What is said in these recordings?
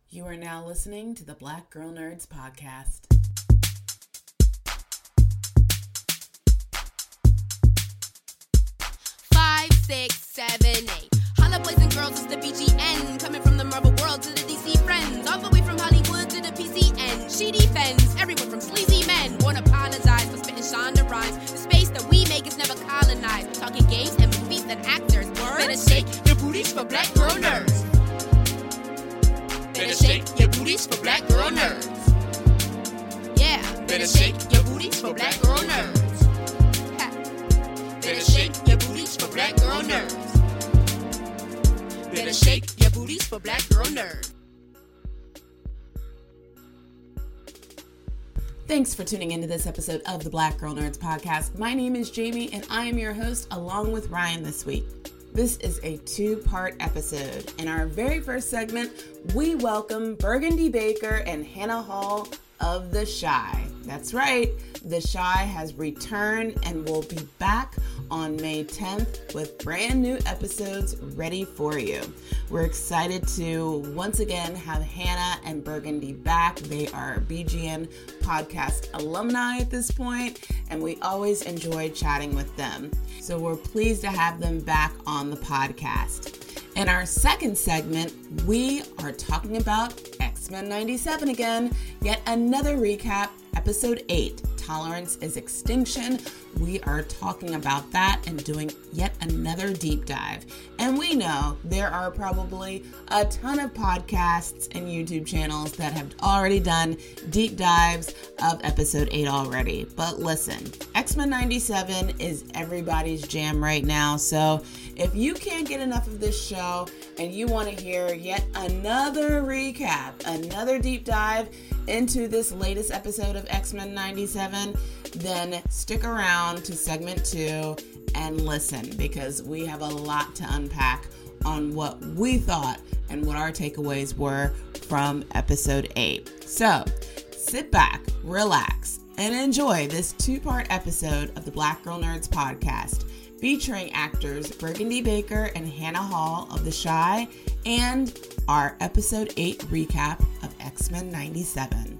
You are now listening to the Black Girl Nerds podcast. 5, 6, 7, 8. Holla boys and girls, it's the BGN. Coming from the Marvel world to the DC friends. All the way from Hollywood to the PCN. She defends everyone from sleazy men. Won't apologize for spitting Shonda rhymes. The space that we make is never colonized. We're talking games and movies and actors. Better shake your booties for Black Girl Nerds. Better shake your booties for Black Girl Nerds. Yeah, better shake your booties for Black Girl Nerds. Ha. Better shake your booties for Black Girl Nerds. Better shake your booties for Black Girl Nerds. Thanks for tuning into this episode of the Black Girl Nerds podcast. My name is Jamie and I am your host along with Ryan this week. This is a two-part episode. In our very first segment, we welcome Burgundy Baker and Hannah Hall of The Chi. That's right, The Chi has returned and will be back on May 10th with brand new episodes ready for you. We're excited to once again have Hannah and Burgundy back. They are BGN podcast alumni at this point, and we always enjoy chatting with them. So we're pleased to have them back on the podcast. In our second segment, we are talking about X-Men 97 again, yet another recap, episode 8, Tolerance is Extinction. We are talking about that and doing yet another deep dive. And we know there are probably a ton of podcasts and YouTube channels that have already done deep dives of episode 8 already. But listen, X-Men 97 is everybody's jam right now. So if you can't get enough of this show and you want to hear yet another recap, another deep dive into this latest episode of X-Men 97, then stick around to segment 2 and listen, because we have a lot to unpack on what we thought and what our takeaways were from episode 8. So sit back, relax, and enjoy this two-part episode of the Black Girl Nerds podcast, featuring actors Burgundy Baker and Hannah Hall of The Chi, and our episode 8 recap of X-Men 97.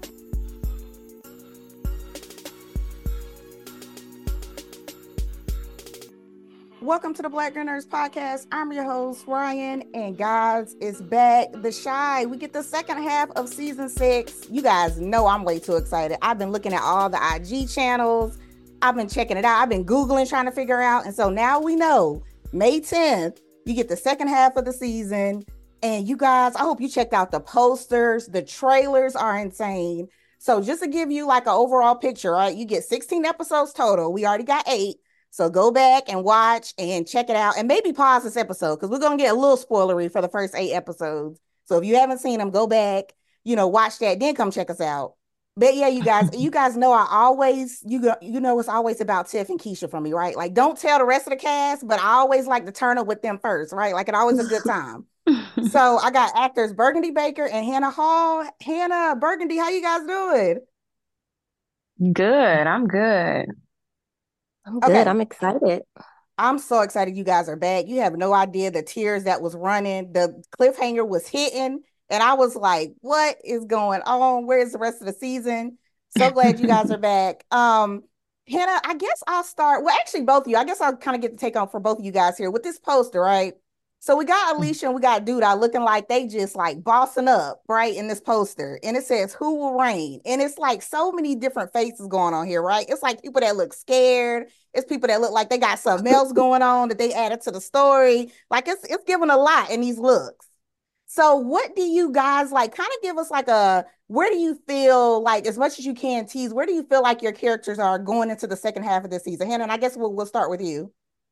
Welcome to the Black Girl Nerds podcast. I'm your host, Ryan, and guys, it's back. The Chi. We get the second half of season 6. You guys know I'm way too excited. I've been looking at all the IG channels. I've been checking it out. I've been Googling, trying to figure out. And so now we know May 10th, you get the second half of the season. And you guys, I hope you checked out the posters. The trailers are insane. So just to give you like an overall picture, right? You get 16 episodes total. We already got 8. So go back and watch and check it out, and maybe pause this episode because we're going to get a little spoilery for the first 8 episodes. So if you haven't seen them, go back, watch that, then come check us out. But yeah, you guys know I always, it's always about Tiff and Keisha for me, right? Like, don't tell the rest of the cast, but I always like to turn up with them first, right? Like, it always a good time. So I got actors Burgundy Baker and Hannah Hall. Hannah, Burgundy, how you guys doing? Good. I'm good. I'm good. Okay. I'm excited. I'm so excited you guys are back. You have no idea the tears that was running. The cliffhanger was hitting. And I was like, what is going on? Where's the rest of the season? So glad you guys are back. Hannah, I guess I'll start. Well, actually, both of you. I guess I'll kind of get to take on for both of you guys here with this poster, right? So we got Alicia and we got Duda looking like they just like bossing up, right, in this poster. And it says, who will reign? And it's like so many different faces going on here, right? It's like people that look scared. It's people that look like they got something else going on that they added to the story. Like it's giving a lot in these looks. So what do you guys like? Kind of give us like where do you feel like, as much as you can tease, where do you feel like your characters are going into the second half of this season? Hannah, and I guess we'll start with you.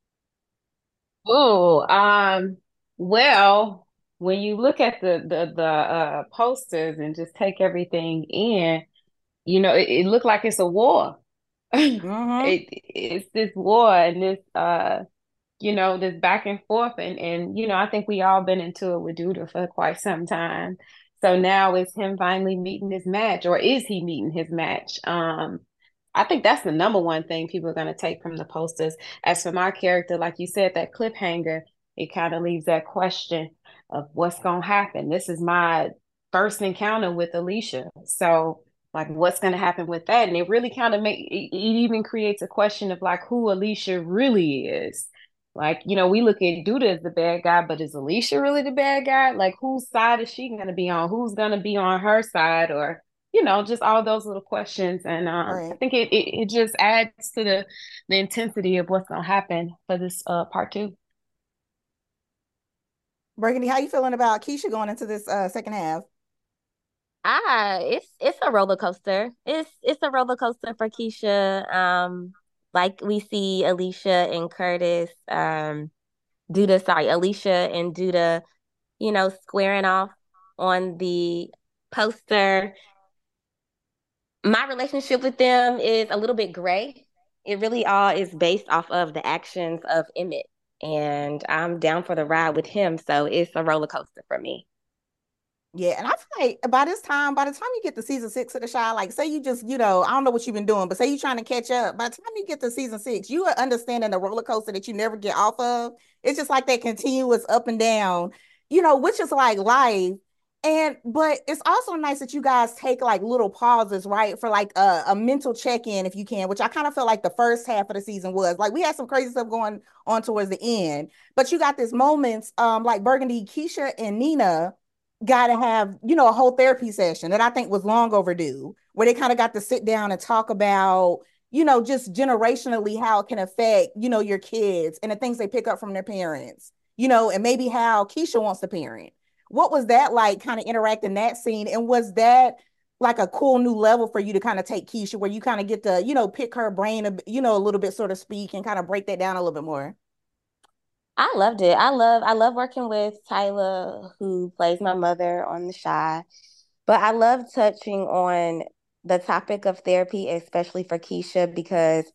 Well, when you look at the posters and just take everything in, it looked like it's a war. Mm-hmm. It's this war and this this back and forth, and I think we all been into it with Duda for quite some time. So now it's him finally meeting his match, or is he meeting his match? I think that's the number one thing people are going to take from the posters. As for my character, like you said, that cliffhanger, it kind of leaves that question of what's going to happen. This is my first encounter with Alicia. So like what's going to happen with that? And it really kind of it even creates a question of like who Alicia really is. Like, we look at Duda as the bad guy, but is Alicia really the bad guy? Like, whose side is she going to be on? Who's going to be on her side? Or, just all those little questions. And I Right. think it just adds to the intensity of what's going to happen for this part two. Burgundy, how you feeling about Keisha going into this second half? It's a roller coaster. It's a roller coaster for Keisha. Like we see Alicia and Curtis, Alicia and Duda, squaring off on the poster. My relationship with them is a little bit gray. It really all is based off of the actions of Emmett. And I'm down for the ride with him. So it's a roller coaster for me. Yeah, and I feel like by the time you get to season 6 of The Chi, like say you just, I don't know what you've been doing, but say you're trying to catch up. By the time you get to season 6, you are understanding the roller coaster that you never get off of. It's just like that continuous up and down, which is like life. But it's also nice that you guys take like little pauses, right? For like a mental check-in if you can, which I kind of felt like the first half of the season was. Like we had some crazy stuff going on towards the end, but you got these moments, like Burgundy, Keisha, and Nina got to have, a whole therapy session that I think was long overdue, where they kind of got to sit down and talk about, just generationally how it can affect, your kids and the things they pick up from their parents, and maybe how Keisha wants to parent. What was that like kind of interact in that scene? And was that like a cool new level for you to kind of take Keisha where you kind of get to, pick her brain, a little bit, so to speak, and kind of break that down a little bit more? I loved it. I love working with Tyla, who plays my mother on The Chi. But I love touching on the topic of therapy, especially for Keisha, because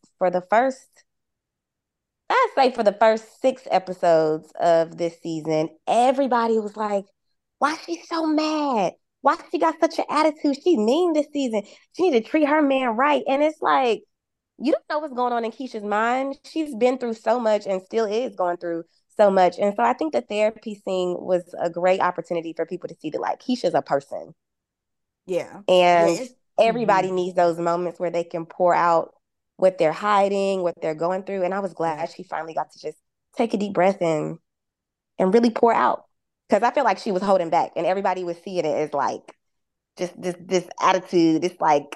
for the first 6 episodes of this season, everybody was like, why she so mad? Why she got such an attitude? She's mean this season. She need to treat her man right. And it's like, you don't know what's going on in Keisha's mind. She's been through so much and still is going through so much. And so I think the therapy scene was a great opportunity for people to see that like Keisha's a person. Yeah. And Yeah. everybody needs those moments where they can pour out what they're hiding, what they're going through. And I was Yeah. glad she finally got to just take a deep breath and really pour out. Because I feel like she was holding back and everybody was seeing it as like just this attitude. It's like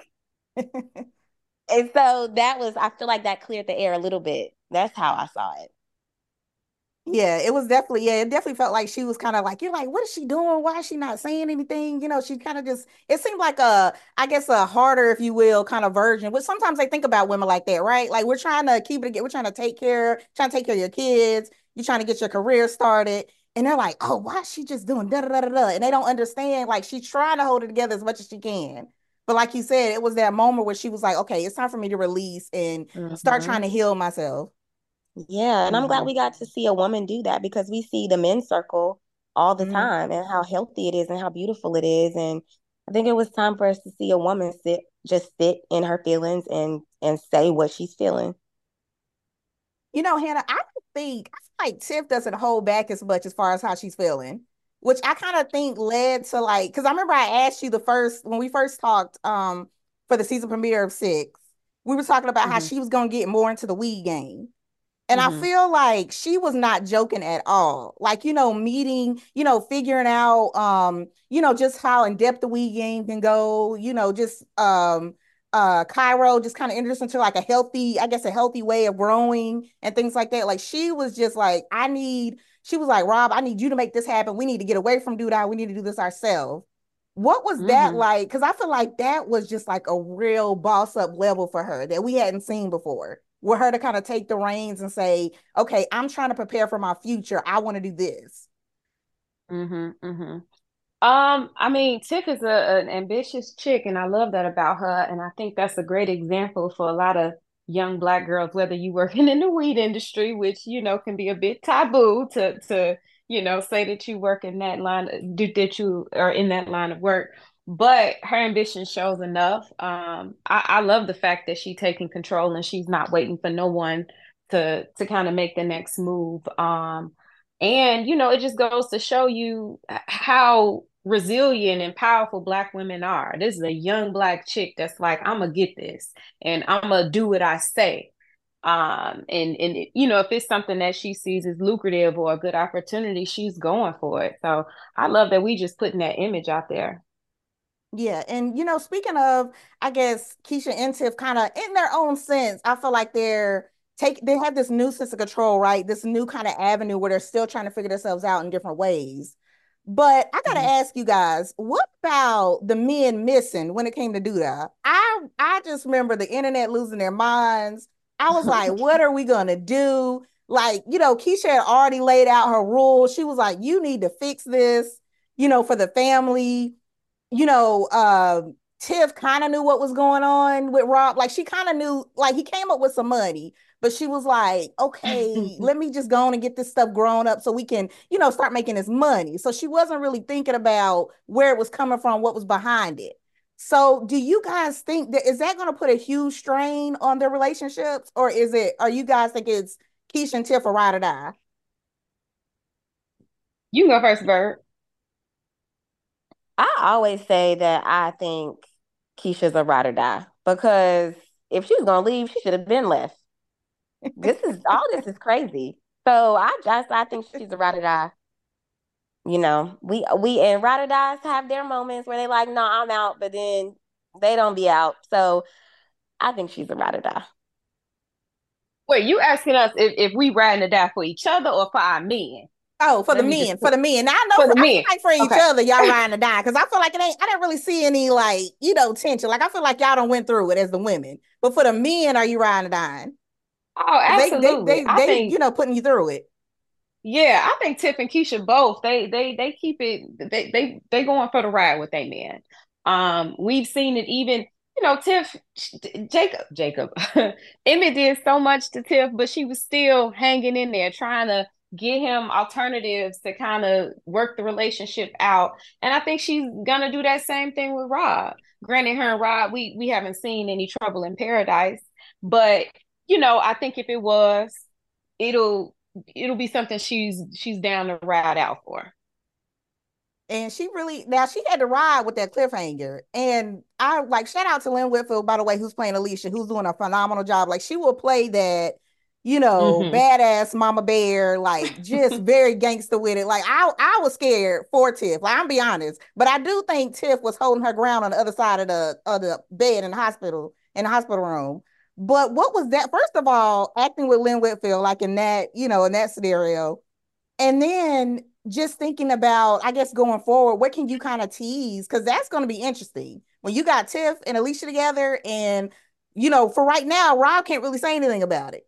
and so I feel like that cleared the air a little bit. That's how I saw it. Yeah, it definitely felt like she was kind of like, you're like, what is she doing? Why is she not saying anything? She kind of just, it seemed like I guess a harder, if you will, kind of version, which sometimes they think about women like that, right? Like we're trying to keep it together. We're trying to take care of your kids. You're trying to get your career started. And they're like, oh, why is she just doing da da da da da? And they don't understand, like she's trying to hold it together as much as she can. But like you said, it was that moment where she was like, okay, it's time for me to release and start trying Mm-hmm. to heal myself. Yeah, and I'm glad Mm-hmm. we got to see a woman do that because we see the men's circle all the Mm-hmm. time and how healthy it is and how beautiful it is. And I think it was time for us to see a woman sit in her feelings and say what she's feeling. Hannah, I don't think I feel like Tiff doesn't hold back as much as far as how she's feeling, which I kind of think led to like, because I remember I asked you when we first talked for the season premiere of 6, we were talking about how Mm-hmm. she was gonna get more into the weed game. And I Mm-hmm. feel like she was not joking at all. Like, meeting, figuring out, just how in depth the weed game can go, just Cairo just kind of introduced into like a healthy way of growing and things like that. Like she was just like, she was like, Rob, I need you to make this happen. We need to get away from Duda. We need to do this ourselves. What was that Mm-hmm. like? Because I feel like that was just like a real boss up level for her that we hadn't seen before. With her to kind of take the reins and say, okay, I'm trying to prepare for my future. I want to do this. Mm-hmm. Mm-hmm. I mean, Tiff is an ambitious chick, and I love that about her. And I think that's a great example for a lot of young Black girls, whether you working in the weed industry, which can be a bit taboo to say that you work in that that you are in that line of work. But her ambition shows enough. I love the fact that she's taking control and she's not waiting for no one to kind of make the next move. And it just goes to show you how resilient and powerful Black women are. This is a young Black chick that's like, I'm gonna get this and I'm gonna do what I say. And you know, if it's something that she sees as lucrative or a good opportunity, she's going for it. So I love that we just putting that image out there. Yeah, and speaking of, I guess Keisha and Tiff kind of in their own sense, I feel like they have this new sense of control, right? This new kind of avenue where they're still trying to figure themselves out in different ways. But I gotta ask you guys, what about the men missing when it came to Duda? I just remember the internet losing their minds. I was like, what are we gonna do? Like, Keisha had already laid out her rules. She was like, you need to fix this, for the family. Tiff kind of knew what was going on with Rob. Like she kind of knew, like he came up with some money, but she was like, okay, let me just go on and get this stuff grown up so we can, start making this money. So she wasn't really thinking about where it was coming from, what was behind it. So do you guys think that is that going to put a huge strain on their relationships, or are you guys think it's Keisha and Tiff a ride or die? You can go first, Bert. I always say that I think Keisha's a ride or die because if she was gonna leave, she should have been left. This is crazy. So I think she's a ride or die. We and ride or dies have their moments where they like, no, I'm out, but then they don't be out. So I think she's a ride or die. Wait, you asking us if we riding or die for each other or for our men? Oh, for the men. Now I know for the I men. feel like for each other, y'all riding or die. Because I feel like I didn't really see any like, tension. Like I feel like y'all don't went through it as the women. But for the men, are you riding or dying? Oh, absolutely. I think putting you through it. Yeah, I think Tiff and Keisha both they keep it they going for the ride with they men. We've seen it even Tiff Jacob Emmett did so much to Tiff, but she was still hanging in there trying to get him alternatives to kind of work the relationship out. And I think she's gonna do that same thing with Rob. Granted, her and Rob, we haven't seen any trouble in paradise, but I think if it was, it'll be something she's down to ride out for. And she had to ride with that cliffhanger. And I like shout out to Lynn Whitfield, by the way, who's playing Alicia, who's doing a phenomenal job. Like she will play that, badass mama bear, like just very gangster with it. Like I was scared for Tiff. Like I'm be honest, but I do think Tiff was holding her ground on the other side of the bed in the hospital room. But what was that? First of all, acting with Lynn Whitfield, like in that, in that scenario, and then just thinking about, I guess, going forward, what can you kind of tease? Because that's going to be interesting when you got Tiff and Alicia together. And, for right now, Rob can't really say anything about it.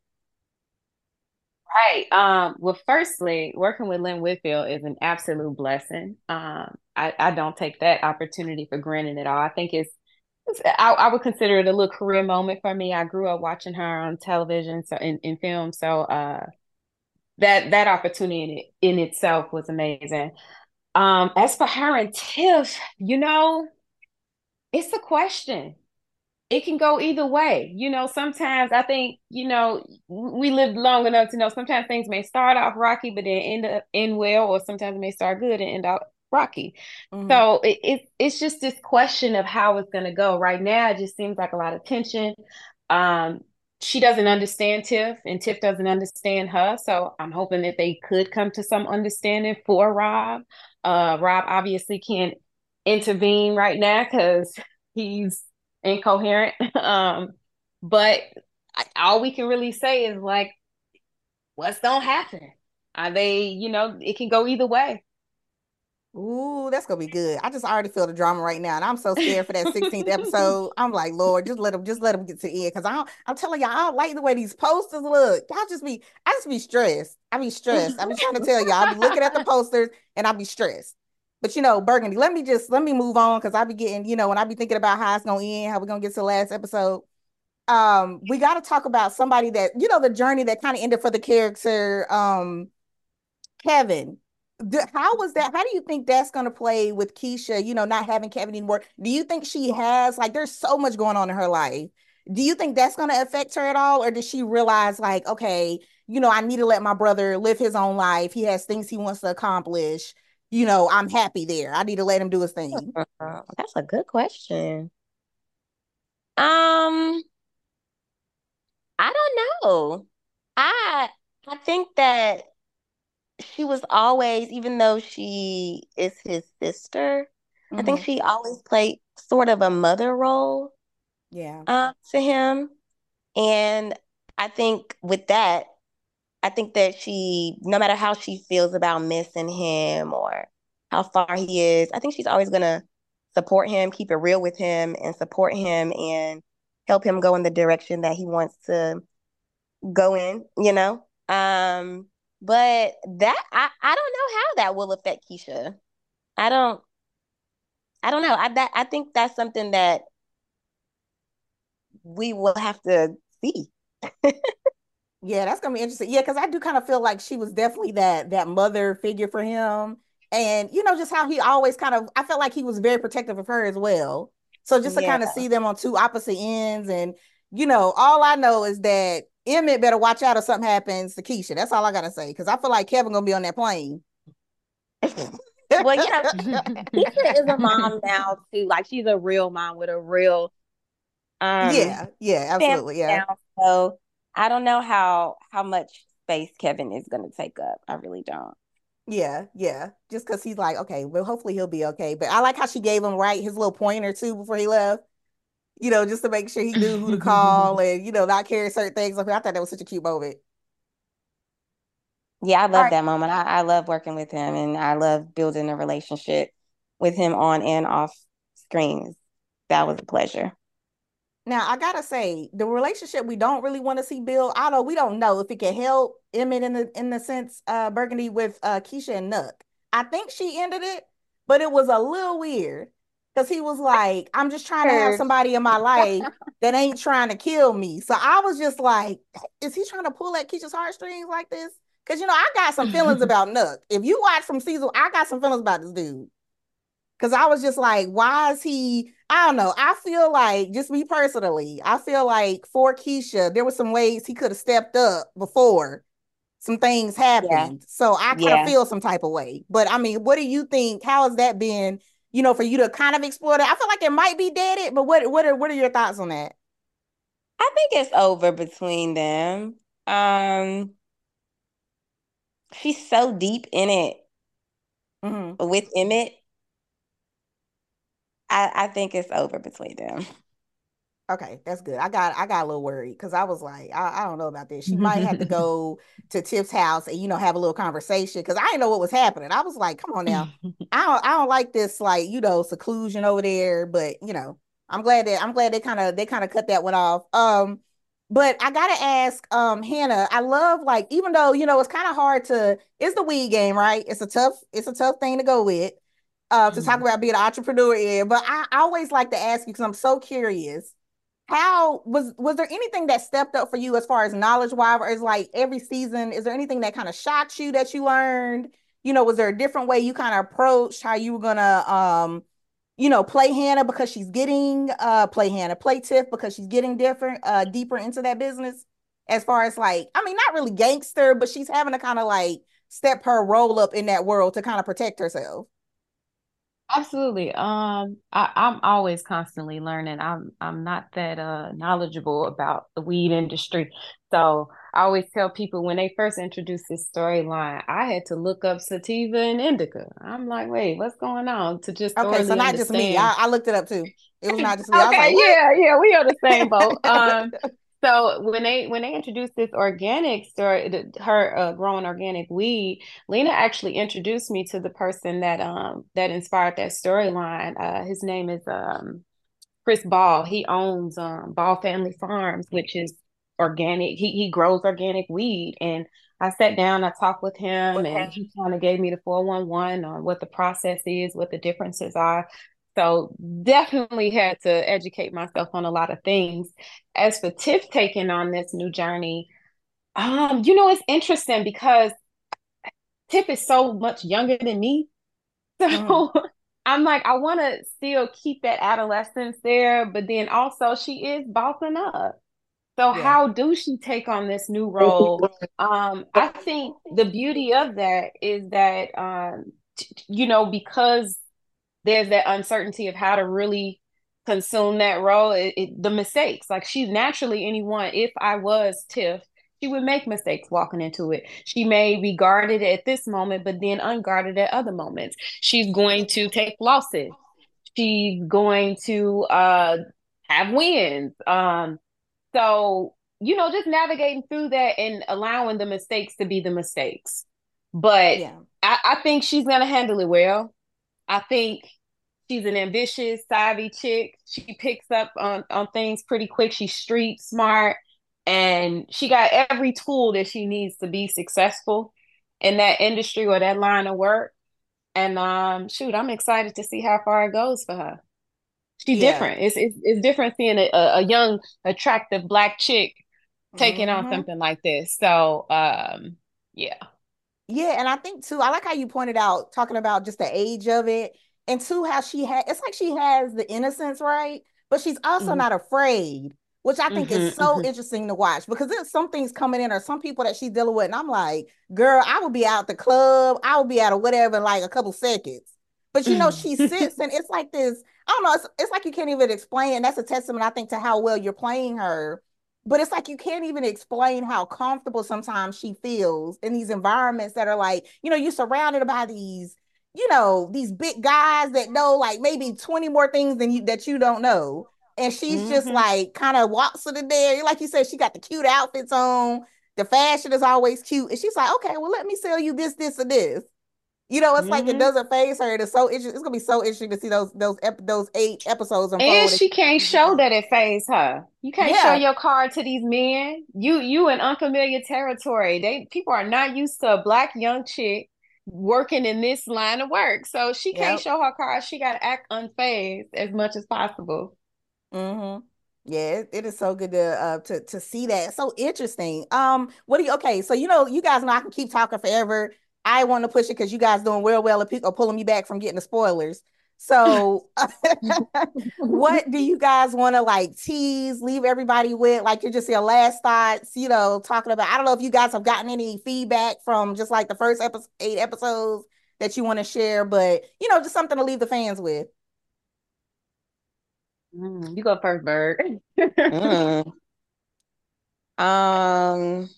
Right. Well, firstly, working with Lynn Whitfield is an absolute blessing. I don't take that opportunity for granted at all. I think I would consider it a little career moment for me. I grew up watching her on television, so in film. So that opportunity in itself was amazing. As for her and Tiff, it's a question. It can go either way. Sometimes I think, we lived long enough to know sometimes things may start off rocky, but then end well, or sometimes it may start good and end out rocky. Mm-hmm. So it's just this question of how it's going to go. Right now, it just seems like a lot of tension. She doesn't understand Tiff, and Tiff doesn't understand her. So I'm hoping that they could come to some understanding for Rob. Rob obviously can't intervene right now because he's incoherent. But all we can really say is like, what's gonna happen? Are they, it can go either way. Ooh, that's gonna be good. I just already feel the drama right now, and I'm so scared for that 16th episode. I'm like, Lord, just let them get to the end, because I'm telling y'all, I don't like the way these posters look. I just be stressed. I be stressed. I be trying to tell y'all, I be looking at the posters and I be stressed. But Burgundy, let me move on, because I be getting, when I be thinking about how it's gonna end, how we're gonna get to the last episode. We got to talk about somebody that, the journey that kind of ended for the character, Kevin. How was that? How do you think that's going to play with Keisha, not having Kevin anymore? Do you think she has, like, there's so much going on in her life. Do you think that's going to affect her at all? Or does she realize, like, okay, I need to let my brother live his own life. He has things he wants to accomplish. I'm happy there. I need to let him do his thing. That's a good question. Um, I don't know. I I think that she was always, even though she is his sister, I think Hmm. she always played sort of a mother role Yeah. to him. And I think with that, I think that she, no matter how she feels about missing him or how far he is, I think she's always gonna support him, keep it real with him, and support him and help him go in the direction that he wants to go in, you know? But that I don't know how that will affect Keisha. I don't I don't know. I think that's something that we will have to see. Yeah, that's gonna be interesting. Yeah, because I do kind of feel like she was definitely that mother figure for him. And just how he always kind of I felt like he was very protective of her as well. So just to Yeah. kind of see them on two opposite ends, and all I know is that Emmett better watch out if something happens to Keisha. That's all I gotta say. Because I feel like Kevin gonna be on that plane. Well, Keisha is a mom now too. Like she's a real mom with a real um Yeah, yeah, family absolutely. Yeah. now. So I don't know how much space Kevin is gonna take up. I really don't. Yeah, yeah. Just because he's like, okay, well, hopefully he'll be okay. But I like how she gave him his little pointer too before he left. Just to make sure he knew who to call and not carry certain things. Like I thought that was such a cute moment. Yeah, I All love right. that moment. I love working with him and I love building a relationship with him on and off screens. That was a pleasure. Now I gotta say, the relationship we don't really want to see build, although we don't know if it can help Emmett in the sense Burgundy with Keisha and Nuck. I think she ended it, but it was a little weird because he was like, I'm just trying to have Sure. somebody in my life that ain't trying to kill me. So I was just like, is he trying to pull at Keisha's heartstrings like this? Because I got some feelings about Nuck. If you watch from season, I got some feelings about this dude. Cause I was just like, why is he? I don't know. I feel like, just me personally, I feel like for Keisha, there were some ways he could have stepped up before some things Yeah. happened. So I kind of Yeah. feel some type of way. But I mean, what do you think? How has that been, for you to kind of explore that? I feel like it might be dated, but what are your thoughts on that? I think it's over between them. Um, she's so deep in it Hmm. with Emmett. I think it's over between them. Okay, that's good. I got a little worried because I was like, I don't know about this. She might have to go to Tiff's house and have a little conversation because I didn't know what was happening. I was like, come on now. I don't like this like, seclusion over there, but I'm glad they kind of cut that one off. But I gotta ask, Hannah, I love like even though it's kind of hard to it's the weed game, right? It's a tough thing to go with to talk about being an entrepreneur in, but I always like to ask you because I'm so curious how was there anything that stepped up for you as far as knowledge wise, or is like every season, is there anything that kind of shocked you that you learned? Was there a different way you kind of approached how you were gonna play Hannah because she's getting play Tiff because she's getting different deeper into that business as far as like, I mean, not really gangster, but she's having to kind of like step her role up in that world to kind of protect herself. Absolutely. I'm always constantly learning. I'm not that knowledgeable about the weed industry. So I always tell people when they first introduced this storyline, I had to look up sativa and indica. I'm like, wait, what's going on? To just Okay, so thoroughly not just me. understand. I looked it up too. It was not just me. I was Okay, like, what? yeah, we on the same boat. So when they introduced this organic story, her growing organic weed, Lena actually introduced me to the person that inspired that storyline. His name is Chris Ball. He owns Ball Family Farms, which is organic. He grows organic weed, and I sat down, I talked with him, and he kind of gave me the 411 on what the process is, what the differences are. So definitely had to educate myself on a lot of things. As for Tiff taking on this new journey, it's interesting because Tiff is so much younger than me. Hmm. So I'm like, I want to still keep that adolescence there, but then also she is bossing up. So Yeah. how do she take on this new role? I think the beauty of that is that because there's that uncertainty of how to really consume that role, the mistakes. Like, she's naturally anyone. If I was Tiff, she would make mistakes walking into it. She may be guarded at this moment, but then unguarded at other moments. She's going to take losses. She's going to have wins. So, just navigating through that and allowing the mistakes to be the mistakes. But Yeah. I think she's going to handle it well. I think she's an ambitious, savvy chick. She picks up on things pretty quick. She's street smart, and she got every tool that she needs to be successful in that industry or that line of work. And shoot, I'm excited to see how far it goes for her. She's Yeah. different. It's different seeing a young, attractive Black chick taking on Mm-hmm. something like this. So, yeah. Yeah, and I think too, I like how you pointed out talking about just the age of it, and too how it's like she has the innocence, right? But she's also Mm-hmm. not afraid, which I think is so Mm-hmm. interesting to watch because there's some things coming in or some people that she's dealing with, and I'm like, girl, I will be out the club, I will be out of whatever in like a couple seconds. But she sits and it's like this, I don't know, it's like you can't even explain it. And that's a testament, I think, to how well you're playing her, but it's like you can't even explain how comfortable sometimes she feels in these environments that are like, you're surrounded by these big guys that know like maybe 20 more things than you that you don't know. And she's just Mm-hmm. like kind of walks in there. Like you said, she got the cute outfits on. The fashion is always cute. And she's like, okay, well, let me sell you this, this, and this. It's like it Mm-hmm. doesn't phase her. It's so interesting. It's gonna be so interesting to see those 8 episodes And unfold. she can't show that it fazed her. You can't show Yeah. your card to these men. You in unfamiliar territory. People are not used to a Black young chick working in this line of work. So she can't Yep. show her card. She gotta act unfazed as much as possible. Mm-hmm. Yeah, it is so good to see that. So interesting. What do you okay? So you guys know I can keep talking forever. I want to push it because you guys doing well of people pulling me back from getting the spoilers. So what do you guys want to like tease, leave everybody with? Like you just your last thoughts, talking about. I don't know if you guys have gotten any feedback from just like the first 8 episodes that you want to share, but just something to leave the fans with. You go first, Bird. Mm. Um,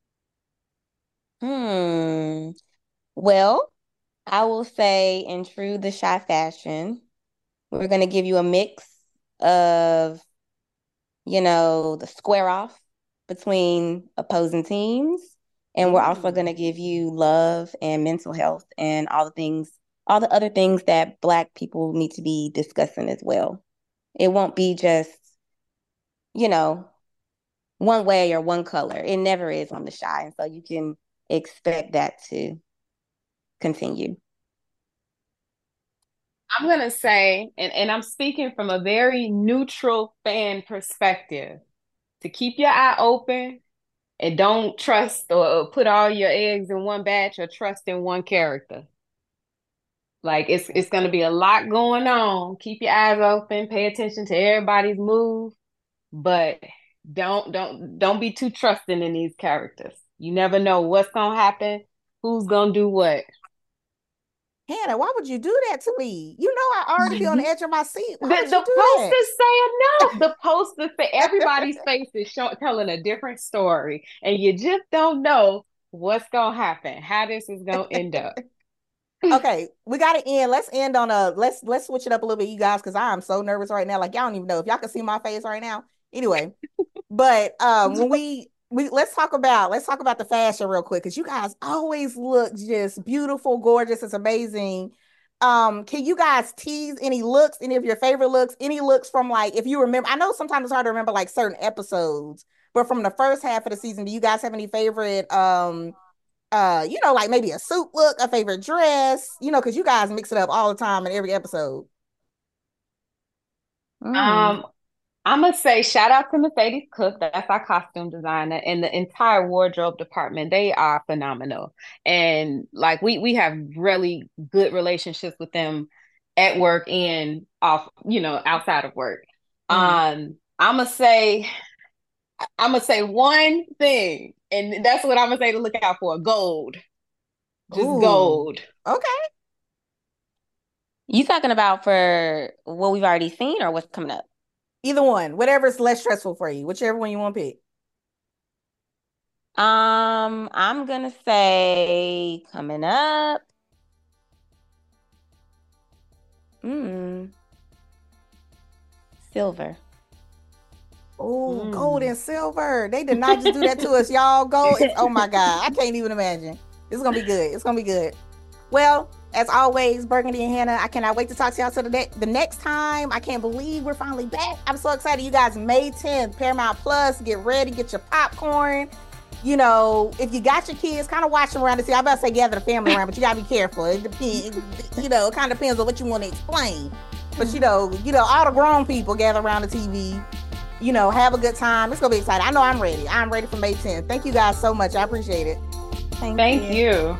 Well, I will say in true The Shy fashion, we're going to give you a mix of, the square off between opposing teams. And we're also going to give you love and mental health and all the other things that Black people need to be discussing as well. It won't be just, you know, one way or one color. It never is on The Shy. And so you can expect that to continue. I'm gonna say, and I'm speaking from a very neutral fan perspective, to keep your eye open and don't trust or put all your eggs in one batch or trust in one character. Like it's gonna be a lot going on. Keep your eyes open, pay attention to everybody's move, but don't be too trusting in these characters. You never know what's gonna happen, who's gonna do what. Hannah, why would you do that to me? I already be on the edge of my seat. Why would you The do posters say enough. The posters say everybody's that? face is telling a different story, and you just don't know what's gonna happen, how this is gonna end up. Okay, we gotta end. Let's end on let's switch it up a little bit, you guys, because I am so nervous right now. Like y'all don't even know if y'all can see my face right now. Anyway, but when we let's talk about the fashion real quick because you guys always look just beautiful, gorgeous. It's amazing. Can you guys tease any looks, any of your favorite looks, any looks from like if you remember? I know sometimes it's hard to remember like certain episodes, but from the first half of the season, do you guys have any favorite like maybe a suit look, a favorite dress, because you guys mix it up all the time in every episode. Mm. Um, I'm gonna say shout out to Mercedes Cook. That's our costume designer and the entire wardrobe department. They are phenomenal, and like we have really good relationships with them at work and off, outside of work. Mm. I'm gonna say one thing, and that's what I'm gonna say to look out for: gold, just Ooh, gold. okay. You talking about for what we've already seen or what's coming up? Either one, whatever is less stressful for you, whichever one you want to pick. I'm gonna say coming up. Mm, Silver. Oh, gold Mm. and silver. They did not just do that to us, y'all. Gold is, oh my God. I can't even imagine. It's gonna be good. It's gonna be good. Well, as always, Burgundy and Hannah, I cannot wait to talk to y'all so the next time. I can't believe we're finally back. I'm so excited. You guys, May 10th, Paramount Plus. Get ready, get your popcorn. You know, if you got your kids, kind of watch them around to see. I'm about to say gather the family around, but you gotta be careful. It depends, it kind of depends on what you want to explain. But all the grown people gather around the TV. Have a good time. It's gonna be exciting. I know I'm ready. I'm ready for May 10th. Thank you guys so much. I appreciate it. Thank you.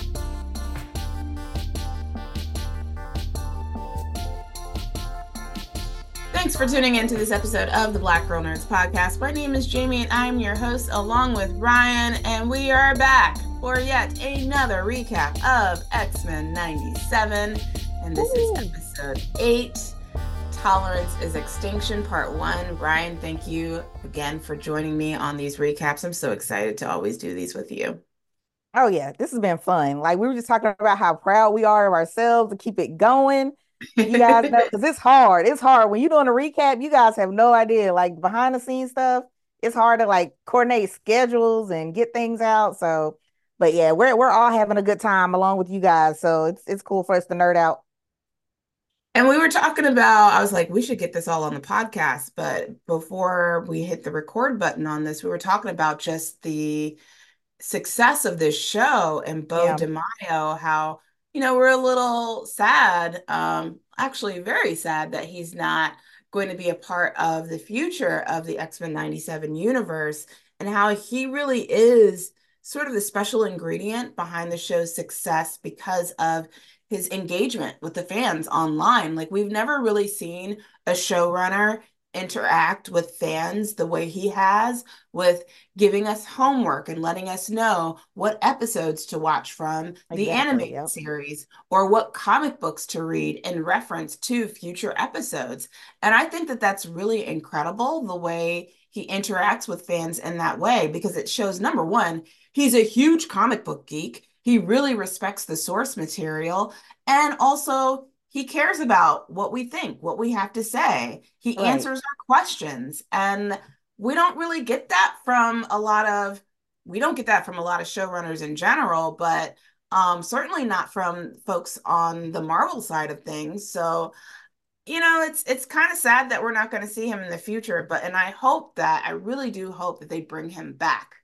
Thanks for tuning in to this episode of the Black Girl Nerds podcast. My name is Jamie and I'm your host along with Ryan, and we are back for yet another recap of X-Men 97. And this is episode 8. Tolerance is Extinction Part 1. Ryan, thank you again for joining me on these recaps. I'm so excited to always do these with you. Oh yeah, this has been fun. Like we were just talking about how proud we are of ourselves to keep it going. You guys know, because it's hard. It's hard when you're doing a recap. You guys have no idea, like behind the scenes stuff. It's hard to like coordinate schedules and get things out. So, but yeah, we're all having a good time along with you guys. So it's cool for us to nerd out. And we were talking about, I was like, we should get this all on the podcast. But before we hit the record button on this, we were talking about just the success of this show and Bo Yeah, DiMaggio, how, we're a little sad, actually very sad that he's not going to be a part of the future of the X-Men 97 universe, and how he really is sort of the special ingredient behind the show's success because of his engagement with the fans online. Like, we've never really seen a showrunner interact with fans the way he has, with giving us homework and letting us know what episodes to watch from the exactly. animated Yep. series or what comic books to read in reference to future episodes. And I think that that's really incredible, the way he interacts with fans in that way, because it shows, number one, he's a huge comic book geek. He really respects the source material. And also, he cares about what we think, what we have to say. He Right. answers our questions. And we don't really get that from a lot of showrunners in general, but certainly not from folks on the Marvel side of things. So, it's kind of sad that we're not going to see him in the future, and I really do hope that they bring him back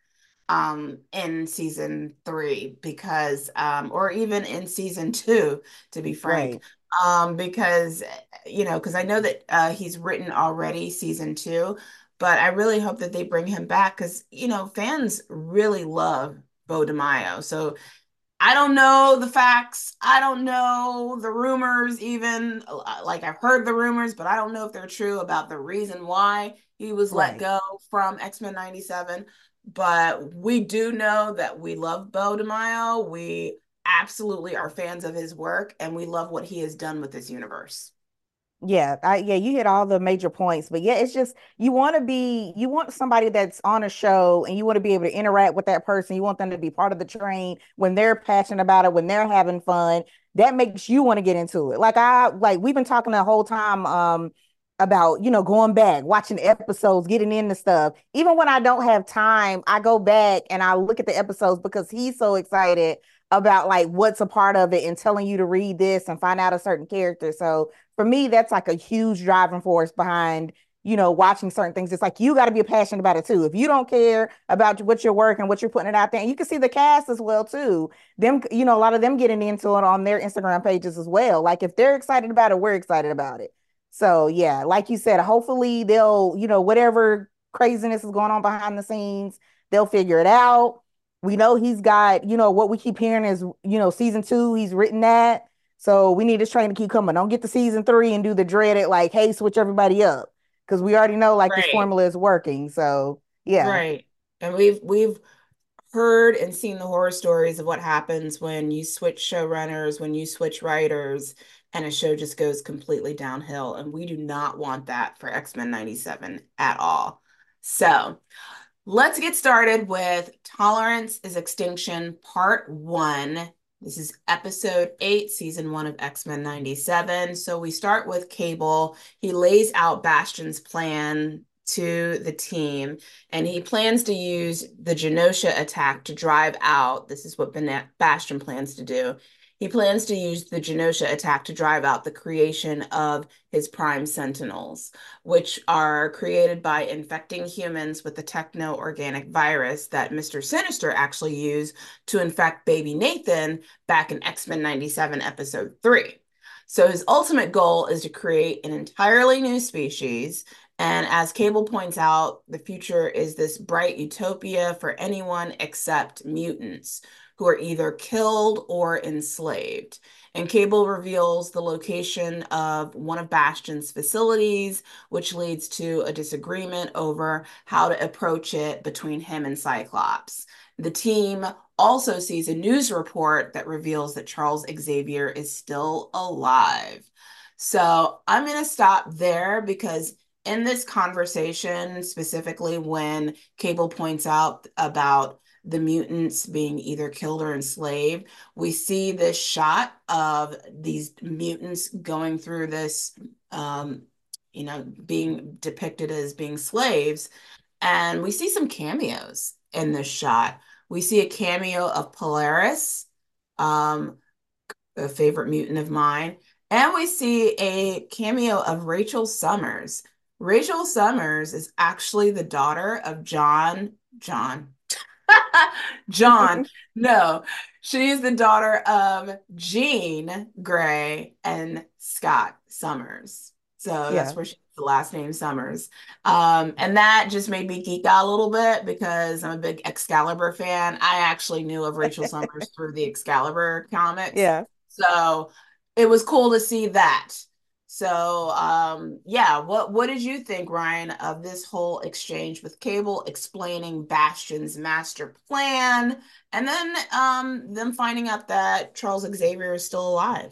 in season 3, because or even in season 2, to be frank. Right. Because because I know that he's written already season 2, but I really hope that they bring him back, because fans really love Bo DiMaggio. So I don't know the facts. I don't know the rumors, even. Like, I've heard the rumors, but I don't know if they're true about the reason why he was let Right. go from X-Men 97. But we do know that we love Bo DiMaggio. We absolutely are fans of his work, and we love what he has done with this universe. Yeah, you hit all the major points, but yeah, it's just you want somebody that's on a show and you want to be able to interact with that person. You want them to be part of the train when they're passionate about it, when they're having fun. That makes you want to get into it. Like we've been talking the whole time about, going back, watching episodes, getting into stuff. Even when I don't have time, I go back and I look at the episodes because he's so excited about like what's a part of it and telling you to read this and find out a certain character. So for me, that's like a huge driving force behind, watching certain things. It's like you got to be passionate about it too. If you don't care about what you're working, what you're putting it out there, and you can see the cast as well too. Them, a lot of them getting into it on their Instagram pages as well. Like if they're excited about it, we're excited about it. So yeah, like you said, hopefully they'll, whatever craziness is going on behind the scenes, they'll figure it out. We know he's got, what we keep hearing is, season 2, he's written that. So we need this train to keep coming. Don't get to season 3 and do the dreaded like, hey, switch everybody up. Because we already know like this Right. formula is working. So yeah. Right. And we've heard and seen the horror stories of what happens when you switch showrunners, when you switch writers, and a show just goes completely downhill. And we do not want that for X-Men 97 at all. So let's get started with Tolerance is Extinction, Part 1. This is episode 8, season 1 of X-Men 97. So we start with Cable. He lays out Bastion's plan to the team, and he plans to use the Genosha attack to drive out. This is what Bastion plans to do. He plans to use the Genosha attack to drive out the creation of his Prime Sentinels, which are created by infecting humans with the techno-organic virus that Mr. Sinister actually used to infect baby Nathan back in X-Men 97 episode 3. So his ultimate goal is to create an entirely new species. And as Cable points out, the future is this bright utopia for anyone except mutants, who are either killed or enslaved. And Cable reveals the location of one of Bastion's facilities, which leads to a disagreement over how to approach it between him and Cyclops. The team also sees a news report that reveals that Charles Xavier is still alive. So I'm going to stop there because in this conversation, specifically when Cable points out about the mutants being either killed or enslaved, we see this shot of these mutants going through this, being depicted as being slaves. And we see some cameos in this shot. We see a cameo of Polaris, a favorite mutant of mine. And we see a cameo of Rachel Summers. Rachel Summers is actually the daughter of John. No, she's the daughter of Jean Grey and Scott Summers. So that's where she gets the last name Summers. And that just made me geek out a little bit because I'm a big Excalibur fan. I actually knew of Rachel Summers through the Excalibur comics. Yeah. So it was cool to see that. So, what did you think, Ryan, of this whole exchange with Cable explaining Bastion's master plan, and then them finding out that Charles Xavier is still alive?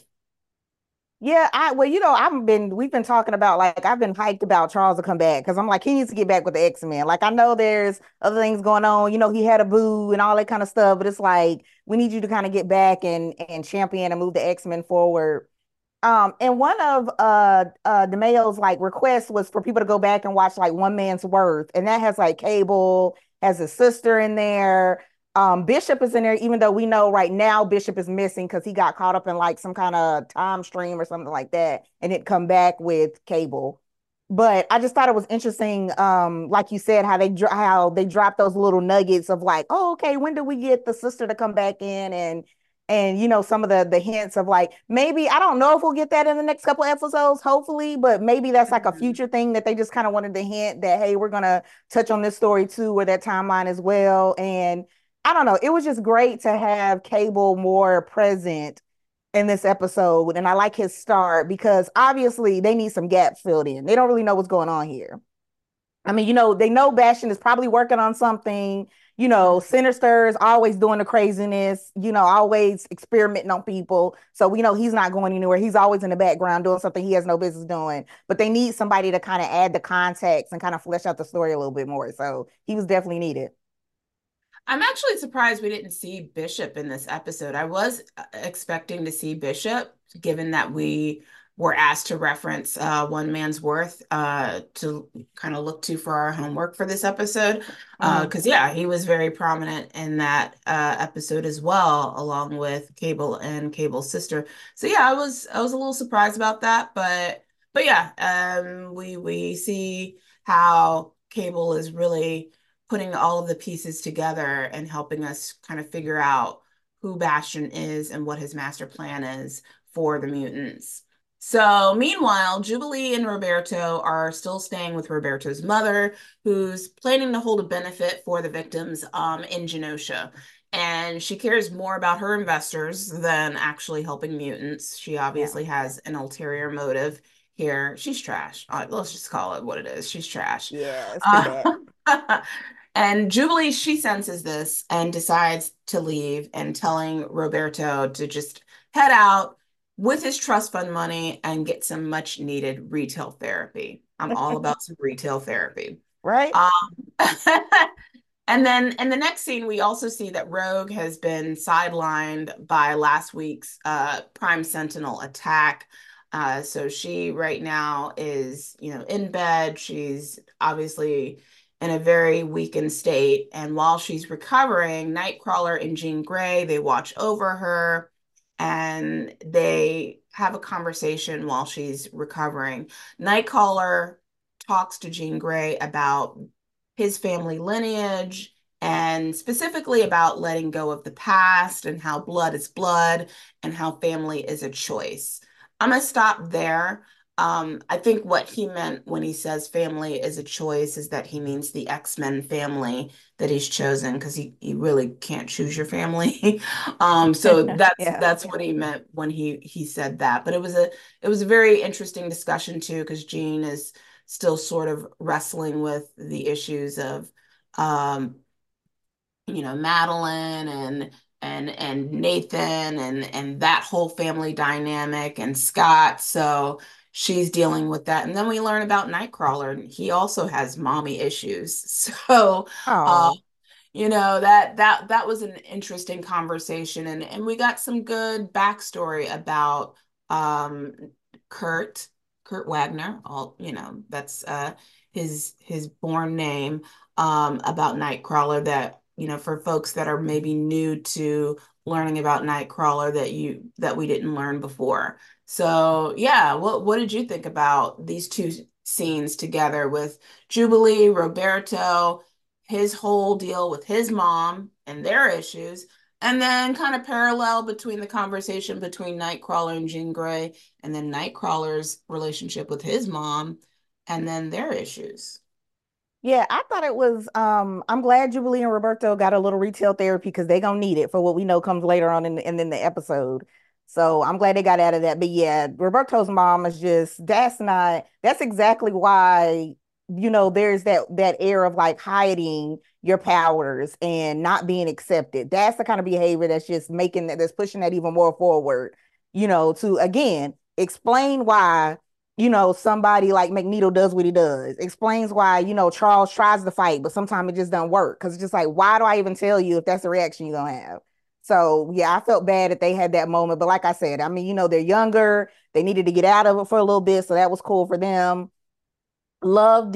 Yeah, we've been talking about, like, I've been hyped about Charles to come back because I'm like, he needs to get back with the X-Men. Like, I know there's other things going on, he had a boo and all that kind of stuff, but it's like, we need you to kind of get back and champion and move the X-Men forward. And one of DeMayo's like requests was for people to go back and watch like One Man's Worth, and that has like Cable, has his sister in there. Bishop is in there, even though we know right now Bishop is missing because he got caught up in like some kind of time stream or something like that, and it come back with Cable. But I just thought it was interesting, like you said, how they dropped those little nuggets of like, oh, okay, when do we get the sister to come back in, and some of the hints of like, maybe, I don't know if we'll get that in the next couple episodes, hopefully, but maybe that's like a future thing that they just kind of wanted to hint that, hey, we're gonna touch on this story too, or that timeline as well. And I don't know, it was just great to have Cable more present in this episode, and I like his start because obviously they need some gaps filled in. They don't really know what's going on here. I mean, they know Bastion is probably working on something. Sinister is always doing the craziness, always experimenting on people. So we know he's not going anywhere. He's always in the background doing something he has no business doing. But they need somebody to kind of add the context and kind of flesh out the story a little bit more. So he was definitely needed. I'm actually surprised we didn't see Bishop in this episode. I was expecting to see Bishop, given that we were asked to reference One Man's Worth to kind of look to for our homework for this episode. Because, he was very prominent in that episode as well, along with Cable and Cable's sister. So, I was a little surprised about that. But we see how Cable is really putting all of the pieces together and helping us kind of figure out who Bastion is and what his master plan is for the mutants. So meanwhile, Jubilee and Roberto are still staying with Roberto's mother, who's planning to hold a benefit for the victims in Genosha. And she cares more about her investors than actually helping mutants. She obviously has an ulterior motive here. She's trash. Let's just call it what it is. She's trash. Yeah, it's too bad. And Jubilee, she senses this and decides to leave, and telling Roberto to just head out with his trust fund money and get some much needed retail therapy. I'm all about some retail therapy. Right? Um, and then in the next scene, we also see that Rogue has been sidelined by last week's Prime Sentinel attack. So she right now is, in bed. She's obviously in a very weakened state. And while she's recovering, Nightcrawler and Jean Grey, they watch over her and they have a conversation while she's recovering. Nightcrawler talks to Jean Grey about his family lineage and specifically about letting go of the past and how blood is blood and how family is a choice. I'm going to stop there. I think what he meant when he says family is a choice is that he means the X-Men family that he's chosen because you really can't choose your family. So that's Yeah. that's what he meant when he said that. But it was a very interesting discussion too because Jean is still sort of wrestling with the issues of um, Madeline and Nathan and that whole family dynamic and Scott. So she's dealing with that. And then we learn about Nightcrawler, and he also has mommy issues. So uh, Oh, that was an interesting conversation, and we got some good backstory about um Kurt Kurt Wagner. All that's his born name, about Nightcrawler, that for folks that are maybe new to learning about Nightcrawler that we didn't learn before. So yeah, what did you think about these two scenes together with Jubilee, Roberto, his whole deal with his mom and their issues, and then kind of parallel between the conversation between Nightcrawler and Jean Grey, and then Nightcrawler's relationship with his mom, and then their issues. yeah, I thought it was I'm glad Jubilee and Roberto got a little retail therapy because they gonna need it for what we know comes later on in the episode. So I'm glad they got out of that. But yeah, Roberto's mom is just that's exactly why, there's that air of like hiding your powers and not being accepted. That's the kind of behavior that's just that's pushing that even more forward, to again explain why somebody like Magneto does what he does, explains why, Charles tries to fight, but sometimes it just doesn't work. Cause it's just like, why do I even tell you if that's the reaction you're gonna have? So yeah, I felt bad that they had that moment. But like I said, I mean, they're younger, they needed to get out of it for a little bit. So that was cool for them. Love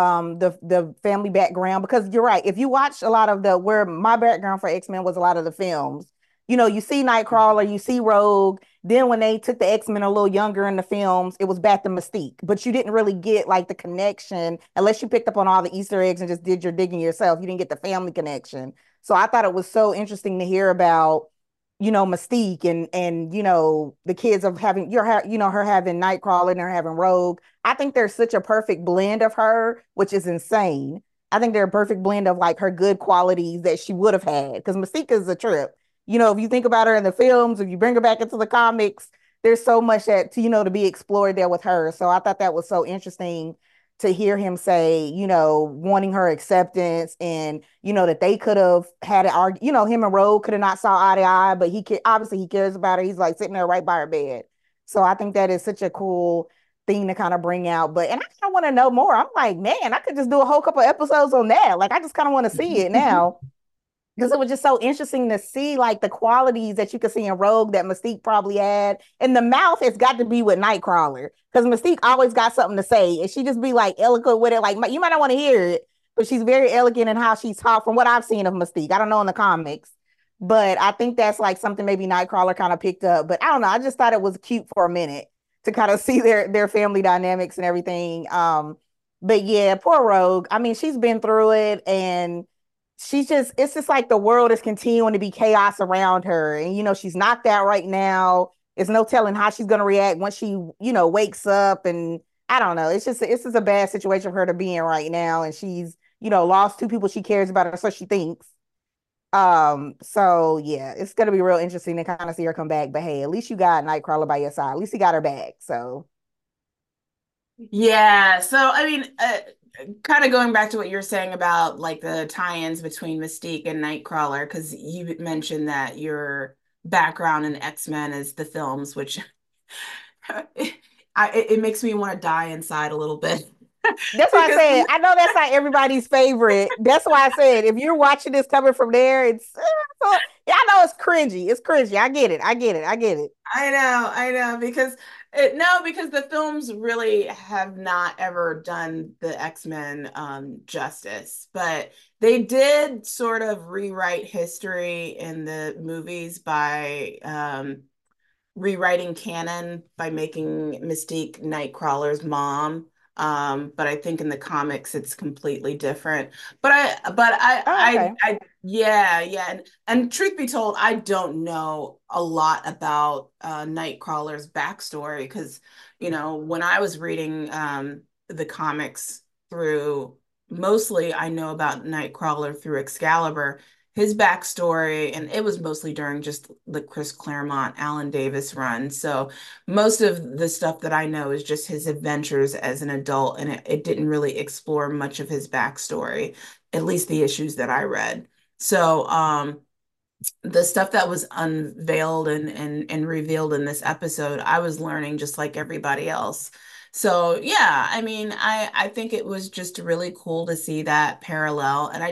the family background because you're right. If you watch a lot of where my background for X-Men was a lot of the films, you see Nightcrawler, you see Rogue. Then when they took the X-Men a little younger in the films, it was back to Mystique. But you didn't really get like the connection unless you picked up on all the Easter eggs and just did your digging yourself. You didn't get the family connection. So I thought it was so interesting to hear about Mystique and the kids of having her having Nightcrawler and her having Rogue. I think there's such a perfect blend of her, which is insane. I think they're a perfect blend of like her good qualities that she would have had because Mystique is a trip. If you think about her in the films, if you bring her back into the comics, there's so much that to be explored there with her. So I thought that was so interesting to hear him say, wanting her acceptance and, that they could have had it argue, him and Rogue could have not saw eye to eye, but obviously he cares about her. He's like sitting there right by her bed. So I think that is such a cool thing to kind of bring out. And I kind of want to know more. I'm like, man, I could just do a whole couple episodes on that. Like, I just kind of want to see it now because it was just so interesting to see like the qualities that you could see in Rogue that Mystique probably had. And the mouth has got to be with Nightcrawler because Mystique always got something to say, and she just be like eloquent with it. Like you might not want to hear it, but she's very elegant in how she's taught from what I've seen of Mystique. I don't know in the comics, but I think that's like something maybe Nightcrawler kind of picked up. But I don't know. I just thought it was cute for a minute to kind of see their family dynamics and everything. But yeah, poor Rogue. I mean, she's been through it and it's just like the world is continuing to be chaos around her. And, she's knocked out right now. There's no telling how she's going to react once she, wakes up. And I don't know. It's just a bad situation for her to be in right now. And she's, lost two people she cares about, or so she thinks. So yeah, it's going to be real interesting to kind of see her come back. But hey, at least you got Nightcrawler by your side. At least you got her back. So Yeah, so I mean, kind of going back to what you're saying about like the tie-ins between Mystique and Nightcrawler, because you mentioned that your background in X-Men is the films, which It makes me want to die inside a little bit. That's why I Because said I know that's not everybody's favorite. That's why I said if you're watching this coming from there, it's so, yeah, I know it's cringy. It's cringy. I get it. I get it. I get it. I know, because no, because the films really have not ever done the X-Men justice, but they did sort of rewrite history in the movies by rewriting canon by making Mystique Nightcrawler's mom. But I think in the comics it's completely different. Oh, okay. Yeah, yeah. And truth be told, I don't know a lot about Nightcrawler's backstory because, when I was reading the comics through, mostly I know about Nightcrawler through Excalibur, his backstory, and it was mostly during just the Chris Claremont, Alan Davis run. So most of the stuff that I know is just his adventures as an adult, and it didn't really explore much of his backstory, at least the issues that I read. So the stuff that was unveiled and revealed in this episode, I was learning just like everybody else. So yeah, I mean, I think it was just really cool to see that parallel, and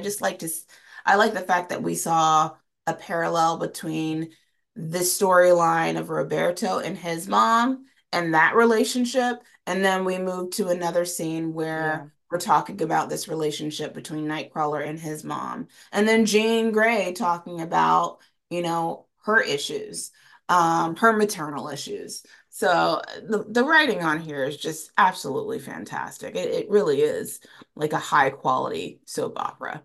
I like the fact that we saw a parallel between this storyline of Roberto and his mom and that relationship, and then we moved to another scene Yeah. where we're talking about this relationship between Nightcrawler and his mom. And then Jean Grey talking about, her issues, her maternal issues. So the writing on here is just absolutely fantastic. It really is like a high quality soap opera.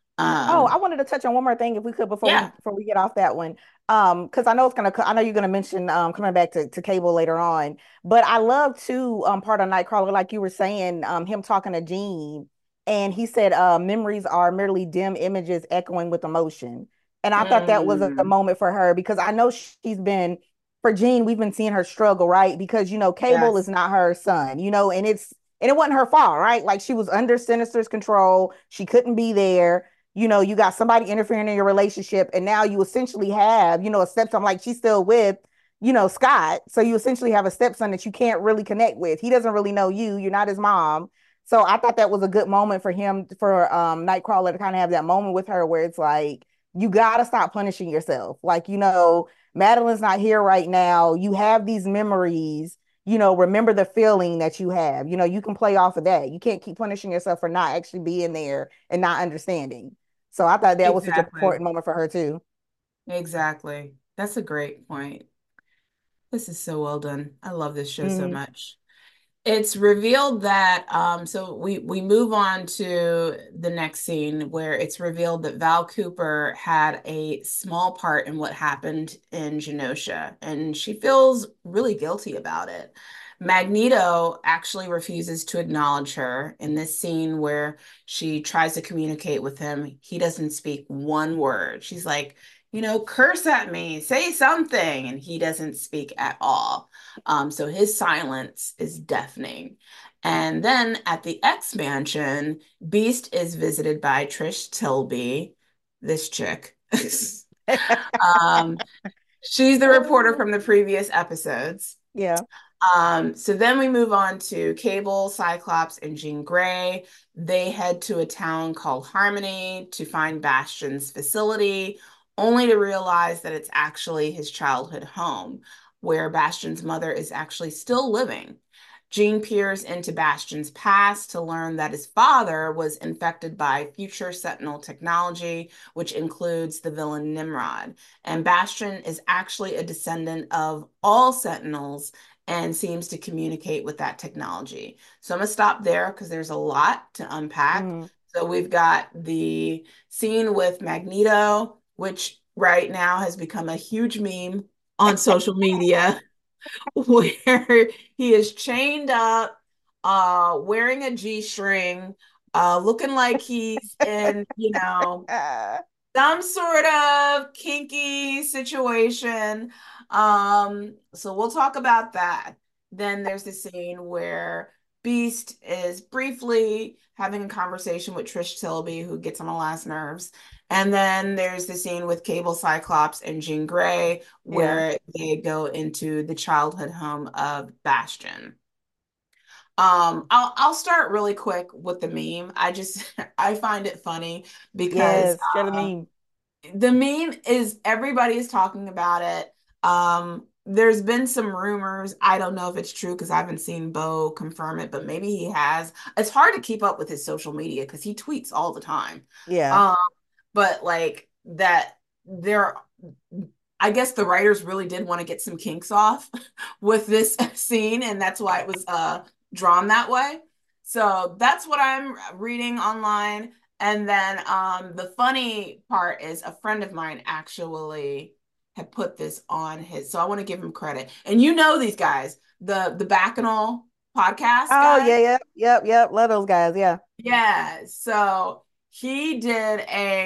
Oh, I Um, wanted to touch on one more thing if we could yeah. before we get off that one. Because I know I know you're gonna mention coming back to cable later on. But I love too part of Nightcrawler, like you were saying, him talking to Gene, and he said memories are merely dim images echoing with emotion. And I thought that was a Mm, moment for her because I know she's been for Jean, we've been seeing her struggle, right? Because Cable is yes. not her son, and it wasn't her fault, right? Like she was under Sinister's control. She couldn't be there. You got somebody interfering in your relationship, and now you essentially have, a stepson, like she's still with, Scott. So you essentially have a stepson that you can't really connect with. He doesn't really know you. You're not his mom. So I thought that was a good moment for him, for Nightcrawler to kind of have that moment with her where it's like, you gotta stop punishing yourself. Like, Madeline's not here right now. You have these memories. Remember the feeling that you have. You can play off of that. You can't keep punishing yourself for not actually being there and not understanding. So I thought that was such an Exactly. important moment for her too. Exactly. That's a great point. This is so well done. I love this show so Mm, much. It's revealed that so we move on to the next scene where it's revealed that Val Cooper had a small part in what happened in Genosha, and she feels really guilty about it. Magneto actually refuses to acknowledge her in this scene where she tries to communicate with him. He doesn't speak one word. She's like, curse at me, say something, and he doesn't speak at all. So his silence is deafening. And then at the X Mansion, Beast is visited by Trish Tilby, this chick. um, she's the reporter from the previous episodes. yeah. So then we move on to Cable, Cyclops, and Jean Grey. They head to a town called Harmony to find Bastion's facility, only to realize that it's actually his childhood home, where Bastion's mother is actually still living. Jean peers into Bastion's past to learn that his father was infected by future Sentinel technology, which includes the villain Nimrod. And Bastion is actually a descendant of all Sentinels and seems to communicate with that technology. So I'm going to stop there because there's a lot to unpack. Mm. So we've got the scene with Magneto, which right now has become a huge meme on social media, where he is chained up, wearing a G-string, looking like he's in, Uh, some sort of kinky situation. So we'll talk about that. Then there's the scene where Beast is briefly having a conversation with Trish Tilby, who gets on my last nerves. And then there's the scene with Cable, Cyclops, and Jean Grey, Yeah. where they go into the childhood home of Bastion. I'll start really quick with the meme. I find it funny because Yes, share the meme. the meme is everybody is talking about it. There's been some rumors. I don't know if it's true because I haven't seen Bo confirm it, but maybe he has. It's hard to keep up with his social media because he tweets all the time. Yeah. Um, but like that there I guess the writers really did want to get some kinks off with this scene, and that's why it was drawn that way. So that's what I'm reading online. And then the funny part is a friend of mine actually had put this on his, so I want to give him credit. And you know these guys, the Bacchanal podcast Oh guy. yeah, yeah, yep. Love those guys. Yeah. Yeah. So he did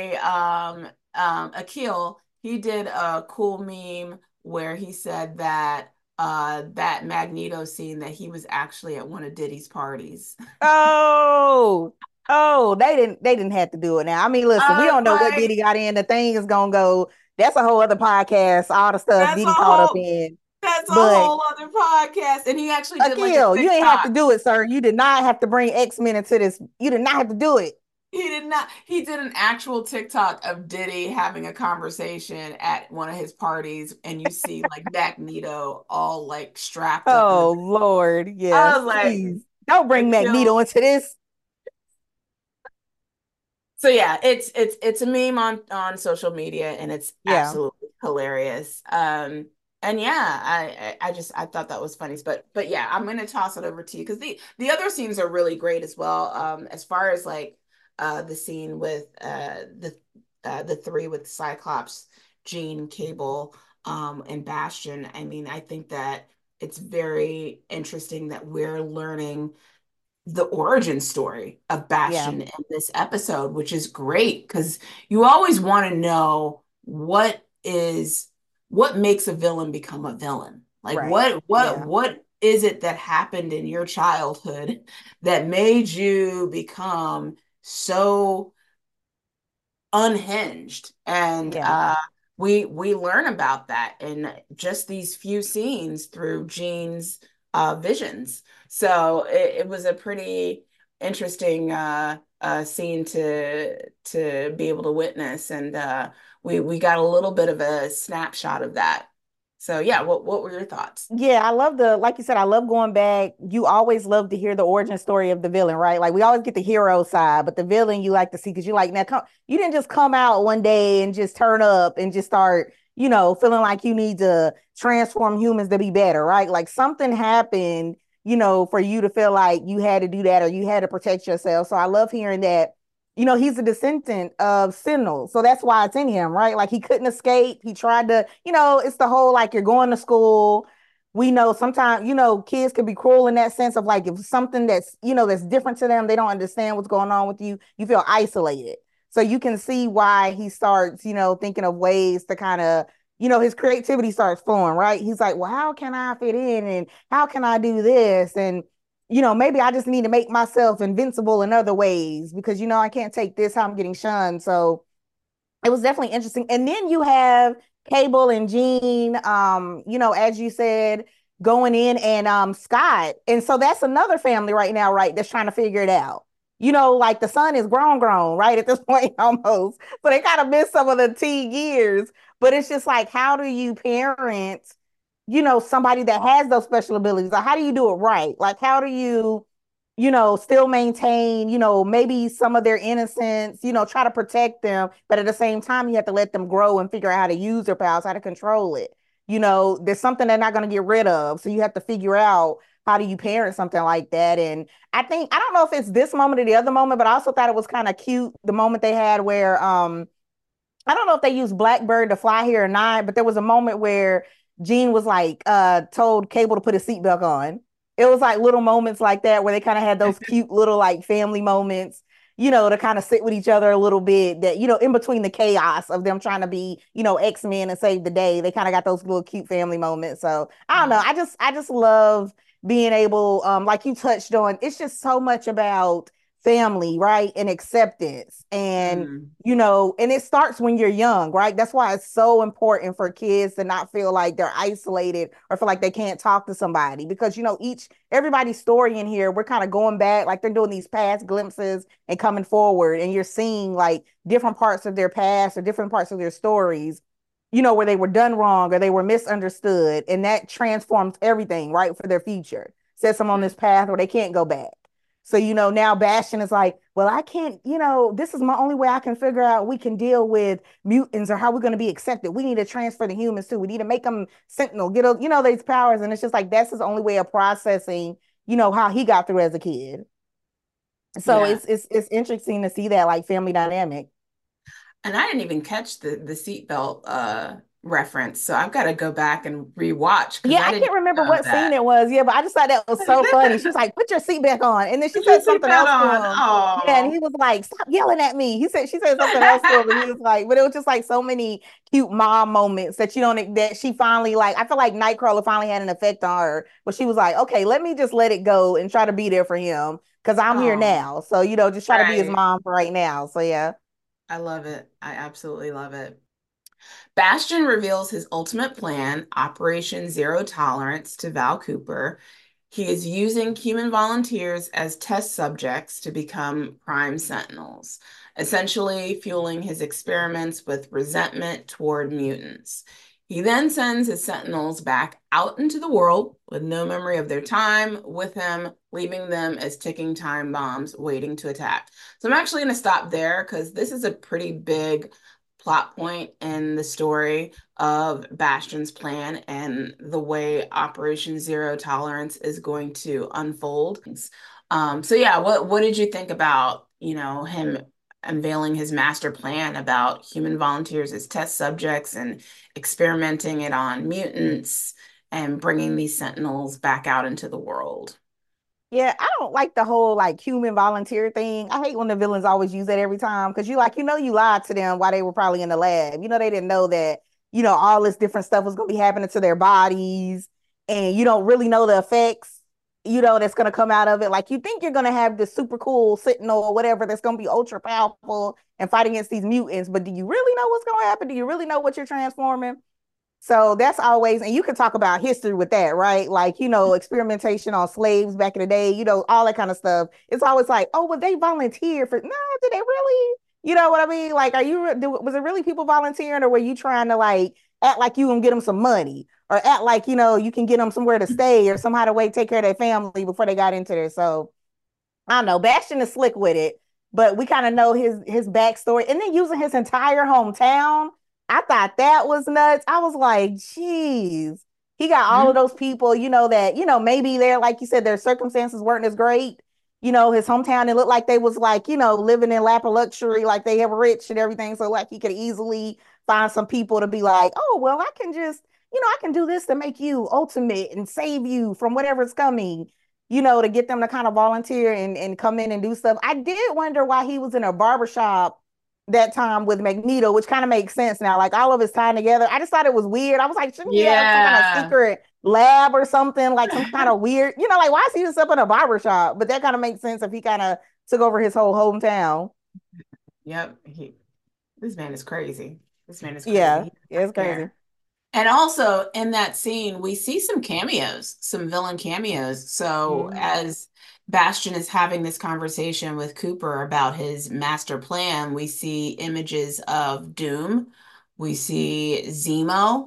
Akil, he did a cool meme where he said that that Magneto scene that he was actually at one of Diddy's parties. Oh, oh, they didn't have to do it now. I mean, listen, we I don't was know what like, Diddy got in. The thing is gonna go. That's a whole other podcast. All the stuff that's a Diddy caught up whole in. that's a But whole other podcast. And he actually did like a Akil, you ain't have to TikTok. do it, sir. You did not have to bring X-Men into this. You did not have to do it. He did not. He did an actual TikTok of Diddy having a conversation at one of his parties, and you see like Magneto all like strapped up in the. Oh Lord, I yes, was like, please don't bring Akil. Magneto into this. So yeah, it's a meme on social media, and it's Yeah, absolutely hilarious. And yeah, I thought that was funny, but yeah, I'm gonna toss it over to you because the other scenes are really great as well. As far as like the scene with the three with Cyclops, Jean, Cable, and Bastion. I mean, I think that it's very interesting that we're learning the origin story of yeah, Bastion in this episode, which is great because you always want to know what makes a villain become a villain. Like right. Yeah, what is it that happened in your childhood that made you become so unhinged? And yeah, we learn about that in just these few scenes through Jean's visions. So it was a pretty interesting scene to be able to witness, and we got a little bit of a snapshot of that. So yeah, what were your thoughts? yeah. I love the, like you said, I love going back. You always love to hear the origin story of the villain, right? Like we always get the hero side, but the villain you like to see because you like now. You didn't just come out one day and just turn up and just start, feeling like you need to transform humans to be better, right? Like something happened, for you to feel like you had to do that or you had to protect yourself. So I love hearing that. He's a descendant of Sentinel. So that's why it's in him, right? Like he couldn't escape. He tried to, it's the whole like you're going to school. We know sometimes, kids can be cruel in that sense of like if something that's different to them, they don't understand what's going on with you, you feel isolated. So you can see why he starts, thinking of ways to kind of, his creativity starts flowing, right? He's like, well, how can I fit in and how can I do this? And maybe I just need to make myself invincible in other ways because, I can't take this how I'm getting shunned. So it was definitely interesting. And then you have Cable and Jean, as you said, going in and Scott. And so that's another family right now, right? That's trying to figure it out. Like the son is grown, right? At this point almost. So they kind of missed some of the teen years. But it's just like, how do you parent somebody that has those special abilities? Like, how do you do it right? Like, how do you, still maintain, maybe some of their innocence, try to protect them, but at the same time, you have to let them grow and figure out how to use their powers, how to control it. There's something they're not going to get rid of. So you have to figure out how do you parent something like that. And I don't know if it's this moment or the other moment, but I also thought it was kind of cute the moment they had where I don't know if they used Blackbird to fly here or not, but there was a moment where Gene was like told Cable to put his seatbelt on. It was like little moments like that where they kind of had those cute little like family moments, to kind of sit with each other a little bit that, in between the chaos of them trying to be, X-Men and save the day, they kind of got those little cute family moments. So I don't know. I just love being able, like you touched on, it's just so much about family, right? And acceptance. And, Mm. and it starts when you're young, right? That's why it's so important for kids to not feel like they're isolated or feel like they can't talk to somebody because, everybody's story in here, we're kind of going back, like they're doing these past glimpses and coming forward, and you're seeing like different parts of their past or different parts of their stories, where they were done wrong or they were misunderstood. And that transforms everything, right, for their future. Sets them on this path where they can't go back. So, now Bastion is like, well, I can't, this is my only way I can figure out we can deal with mutants or how we're going to be accepted. We need to transfer the humans too. We need to make them sentinel, these powers. And it's just like, that's his only way of processing, how he got through as a kid. So Yeah. it's interesting to see that like family dynamic. And I didn't even catch the seatbelt reference, so I've got to go back and rewatch because Yeah, I I didn't can't remember know what scene that. it was. Yeah, but I just thought that was so funny. She was like, "Put your seat back on," and then she Put your said something seatbelt else to on. him. Yeah, and Oh. he was like, "Stop yelling at me." She said something else to him, and he was like, but it was just like so many cute mom moments that you don't that she finally like. I feel like Nightcrawler finally had an effect on her, but she was like, "Okay, let me just let it go and try to be there for him because I'm here Oh, now." So just try to be his right. mom for right now. So yeah. I love it. I absolutely love it. Bastion reveals his ultimate plan, Operation Zero Tolerance, to Val Cooper. He is using human volunteers as test subjects to become Prime Sentinels, essentially fueling his experiments with resentment toward mutants. He then sends his Sentinels back out into the world with no memory of their time with him, leaving them as ticking time bombs waiting to attack. So I'm actually going to stop there because this is a pretty big plot point in the story of Bastion's plan and the way Operation Zero Tolerance is going to unfold. So yeah, what did you think about, him unveiling his master plan about human volunteers as test subjects and experimenting it on mutants and bringing these sentinels back out into the world? Yeah, I don't like the whole like human volunteer thing. I hate when the villains always use that every time because you lied to them while they were probably in the lab. They didn't know that, all this different stuff was gonna be happening to their bodies, and you don't really know the effects, that's gonna come out of it. Like you think you're gonna have this super cool Sentinel or whatever that's gonna be ultra powerful and fight against these mutants, but do you really know what's gonna happen? Do you really know what you're transforming? So that's always, and you can talk about history with that, right? Like, experimentation on slaves back in the day, all that kind of stuff. It's always like, oh, well, they volunteered for, no, did they really? You know what I mean? Like, was it really people volunteering or were you trying to like act like you can get them some money or act like, you can get them somewhere to stay or somehow to wait, take care of their family before they got into there. So I don't know. Bastion is slick with it, but we kind of know his backstory, and then using his entire hometown. I thought that was nuts. I was like, geez, he got all of Mhm. those people. That maybe they're like you said, their circumstances weren't as great. His hometown, it looked like they was like living in lap of luxury, like they have rich and everything. So like he could easily find some people to be like, oh well, I can just I can do this to make you ultimate and save you from whatever's coming, to get them to kind of volunteer and come in and do stuff. I did wonder why he was in a barbershop that time with Magneto, which kind of makes sense now. Like all of his time together. I just thought it was weird. I was like, shouldn't he have some kind of Yeah. secret lab or something? Like some kind of weird, like why is he just up in a barbershop? But that kind of makes sense if he kind of took over his whole hometown. Yep. This man is crazy. This man is crazy. Yeah. He does Yeah, it's not crazy. care. And also in that scene, we see some cameos, some villain cameos. So Mm. as Bastion is having this conversation with Cooper about his master plan, we see images of Doom. We see Zemo.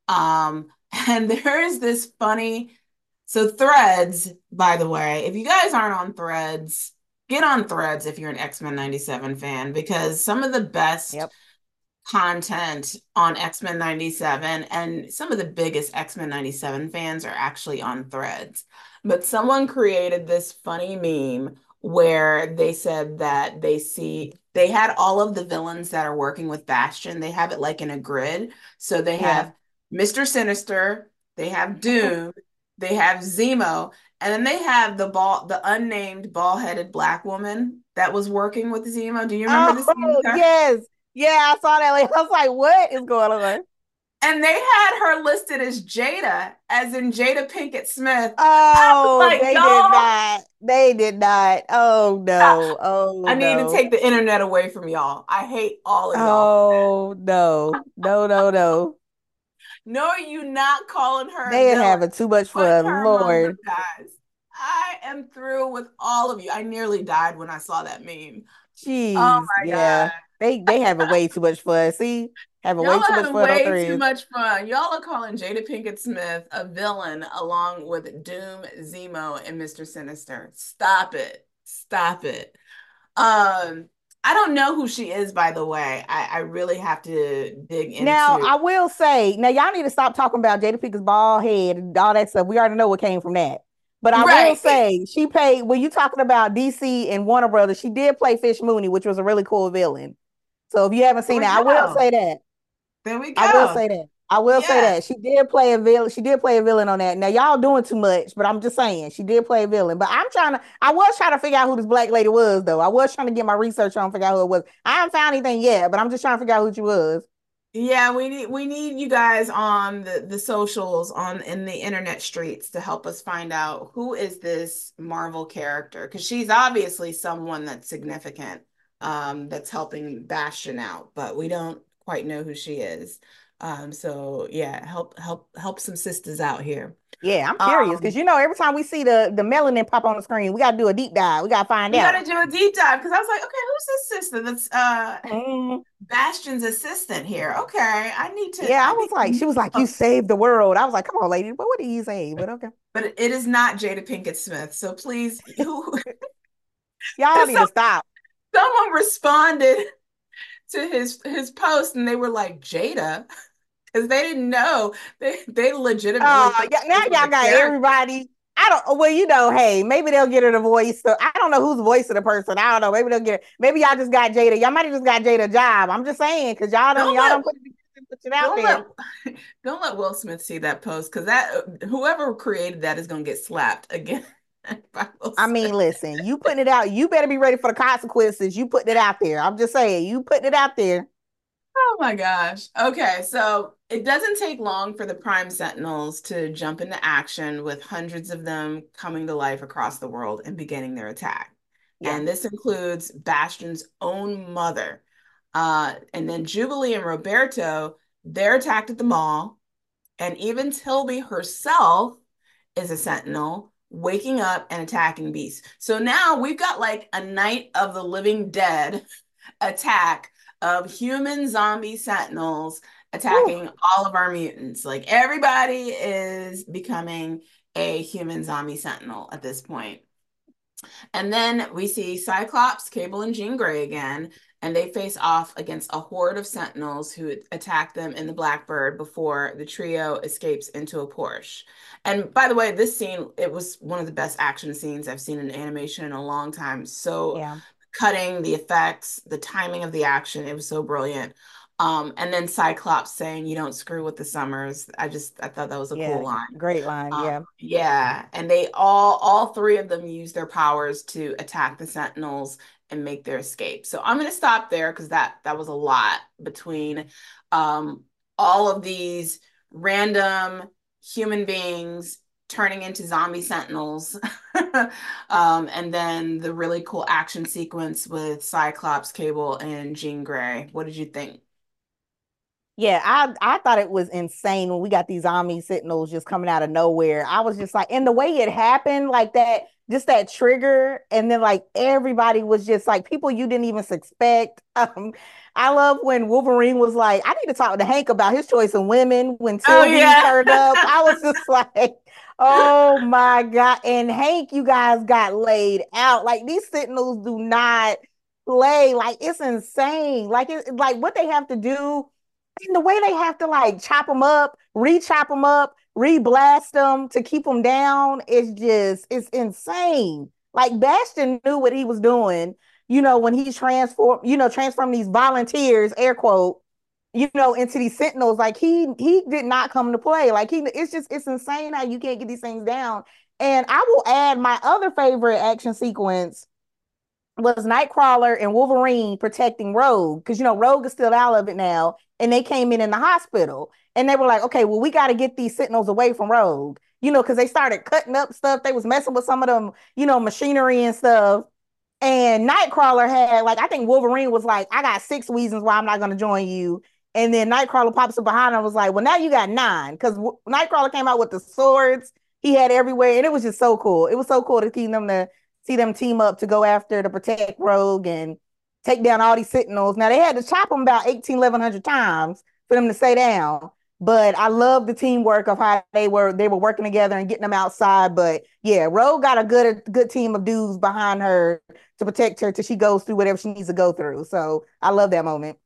And there is this funny, so Threads, by the way, if you guys aren't on Threads, get on Threads if you're an X-Men 97 fan, because some of the best Yep. content on X-Men 97, and some of the biggest X-Men 97 fans are actually on Threads. But someone created this funny meme where they said that they had all of the villains that are working with Bastion. They have it like in a grid. So they Yeah. have Mr. Sinister, they have Doom, they have Zemo, and then they have the unnamed ball-headed black woman that was working with Zemo. Do you remember this? Oh, yes. Yeah, I saw that. Like, I was like, what is going on? And they had her listed as Jada, as in Jada Pinkett Smith. Oh, Like, they y'all, did not. They did not. Oh no. Oh I need to no. take the internet away from y'all. I hate all of y'all. Oh no. No, no, no. No, are you not calling her a They are villain? having too much Put fun. her among Lord. them guys. I am through with all of you. I nearly died when I saw that meme. Oh Jeez. my God. Yeah. They having way too much fun. See? Having way Y'all too are much having fun on way too threads. much fun. Y'all are calling Jada Pinkett Smith a villain along with Doom, Zemo, and Mr. Sinister. Stop it. Stop it. I don't know who she is, by the way. I really have to dig Now, into. I will say, now y'all need to stop talking about Jada Pinkett's bald head and all that stuff. We already know what came from that. But I will Right. say, she played, when you talking about DC and Warner Brothers, she did play Fish Mooney, which was a really cool villain. So if you haven't There seen we that, I will go. say that. There we I will go. say that. I will say Yeah. that. She did play a villain. She did play a villain on that. Now, y'all doing too much, but I'm just saying, she did play a villain. But I was trying to figure out who this black lady was, though. I was trying to get my research on, figure out who it was. I haven't found anything yet, but I'm just trying to figure out who she was. Yeah, we need you guys on the socials on in the internet streets to help us find out who is this Marvel character, because she's obviously someone that's significant, that's helping Bastion out, but we don't quite know who she is. So yeah, help some sisters out here. Yeah, I'm curious because Um, every time we see the melanin pop on the screen, we gotta do a deep dive. We gotta find we got out. to do a deep dive because I was like, okay, who's this sister that's Mhm. Bastion's assistant here? Okay, I need to Yeah, I I was need like, to she was like, you know. saved the world. I was like, come on, lady, but what did you say? But okay, But it is not Jada Pinkett Smith. So please, who? y'all Because need to stop. someone responded to his post and they were like Jada because they didn't know they legitimately thought Yeah, now this was y'all a got character. everybody. I don't. Well, hey, maybe they'll get her the voice. So I don't know who's the voice of the person. I don't know. Maybe they'll get. Maybe y'all just got Jada. Y'all might have just got Jada a job. I'm just saying because Don't y'all let don't put it out don't there. let don't let Will Smith see that post because that whoever created that is gonna get slapped again by Will I mean, Smith. listen, you putting it out. You better be ready for the consequences. You putting it out there. I'm just saying, you putting it out there. Oh my gosh. Okay, so it doesn't take long for the Prime Sentinels to jump into action with hundreds of them coming to life across the world and beginning their attack. Yeah, And this includes Bastion's own mother. And then Jubilee and Roberto, they're attacked at the mall. And even Tilby herself is a Sentinel, waking up and attacking Beast. So now we've got like a Night of the Living Dead attack of human zombie sentinels whew, attacking all of our mutants. Like everybody is becoming a human zombie sentinel at this point. And then we see Cyclops, Cable, and Jean Grey again, and they face off against a horde of sentinels who attack them in the Blackbird before the trio escapes into a Porsche. And by the way, this scene, it was one of the best action scenes I've seen in animation in a long time. So yeah, cutting, the effects, the timing of the action, it was so brilliant. And then Cyclops saying, "You don't screw with the Summers." I thought that was a cool yeah. line. Great line. Yeah, Yeah, and they all three of them use their powers to attack the Sentinels and make their escape. So I'm going to stop there because that was a lot between um, all of these random human beings turning into zombie Sentinels, and then the really cool action sequence with Cyclops, Cable, and Jean Grey. What did you think? yeah. I thought it was insane when we got these zombie sentinels just coming out of nowhere. I was just like, and the way it happened, like that, just that trigger, and then like everybody was just like people you didn't even suspect. I love when Wolverine was like, I need to talk to Hank about his choice of women when Oh Sylvie yeah. turned up. I was just like, oh my God. And Hank, you guys got laid out. Like these sentinels do not play. Like it's insane. Like like what they have to do and the way they have to like chop them up, re-chop them up, re-blast them to keep them down is just it's insane. Like Bastion knew what he was doing, when he's transform these volunteers, air quote, into these sentinels. Like he did not come to play. Like it's insane how you can't get these things down. And I will add my other favorite action sequence was Nightcrawler and Wolverine protecting Rogue, because Rogue is still out of it now, and they came in the hospital, and they were like, okay, well, we got to get these Sentinels away from Rogue, because they started cutting up stuff. They was messing with some of them, machinery and stuff. And Nightcrawler had, like, I think Wolverine was like, I got 6 reasons why I'm not going to join you. And then Nightcrawler pops up behind him and was like, well, now you got 9. Because Nightcrawler came out with the swords he had everywhere. And it was just so cool. It was so cool to see them team up to go after to protect Rogue and take down all these Sentinels. Now, they had to chop them about 1,100 times for them to stay down. But I love the teamwork of how they were working together and getting them outside. But yeah, Rogue got a good team of dudes behind her to protect her till she goes through whatever she needs to go through. So I love that moment.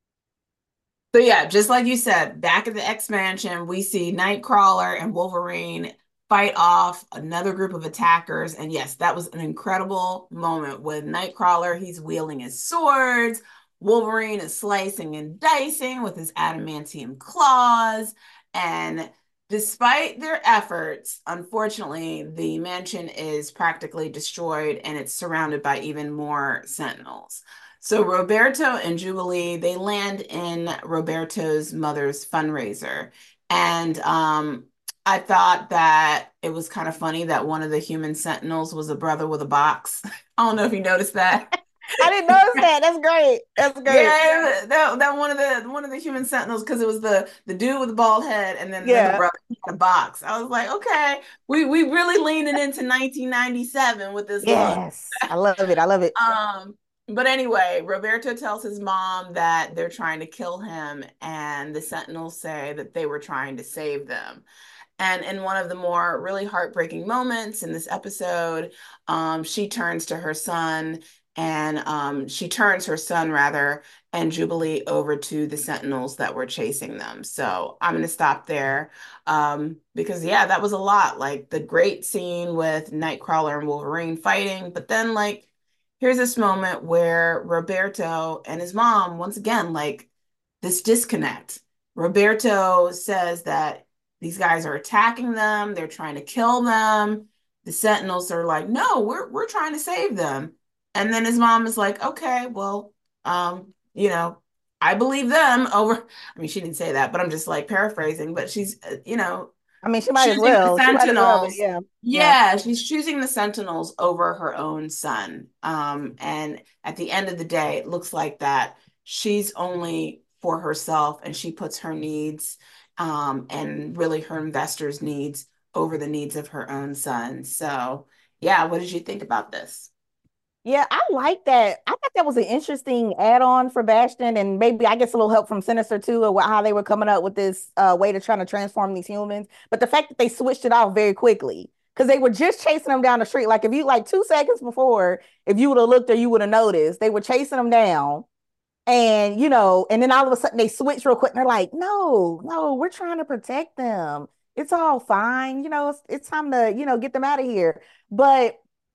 So yeah, just like you said, back at the X Mansion, we see Nightcrawler and Wolverine fight off another group of attackers. And yes, that was an incredible moment with Nightcrawler. He's wielding his swords. Wolverine is slicing and dicing with his adamantium claws. And despite their efforts, unfortunately, the mansion is practically destroyed and it's surrounded by even more Sentinels. So Roberto and Jubilee, they land in Roberto's mother's fundraiser. And I thought that it was kind of funny that one of the human Sentinels was a brother with a box. I don't know if you noticed that. I didn't notice that. That's great. That's great. Yeah, that one of the human Sentinels, because it was the dude with the bald head, and then the brother had a box. I was like, okay, we really leaning into 1997 with this look. Yes, I love it. I love it. But anyway, Roberto tells his mom that they're trying to kill him, and the Sentinels say that they were trying to save them. And in one of the more really heartbreaking moments in this episode, she turns to her son, and she turns her son, rather, and Jubilee over to the Sentinels that were chasing them. So I'm going to stop there because, yeah, that was a lot. Like the great scene with Nightcrawler and Wolverine fighting, but then, like, here's this moment where Roberto and his mom, once again, like this disconnect. Roberto says that these guys are attacking them. They're trying to kill them. The Sentinels are like, no, we're trying to save them. And then his mom is like, okay, well, I believe them over. I mean, she didn't say that, but I'm just like paraphrasing, but she's, I mean, she might as well. The Sentinels. Yeah. She's choosing the Sentinels over her own son. And at the end of the day, it looks like that she's only for herself, and she puts her needs and really her investors' needs over the needs of her own son. So, yeah, what did you think about this? Yeah, I like that. I thought that was an interesting add-on for Bastion, and maybe I guess a little help from Sinister too, or how they were coming up with this way to try to transform these humans. But the fact that they switched it off very quickly, because they were just chasing them down the street. Like if you like 2 seconds before, if you would have looked or you would have noticed, they were chasing them down, and and then all of a sudden they switch real quick, and they're like, "No, no, we're trying to protect them. It's all fine. It's time to get them out of here." But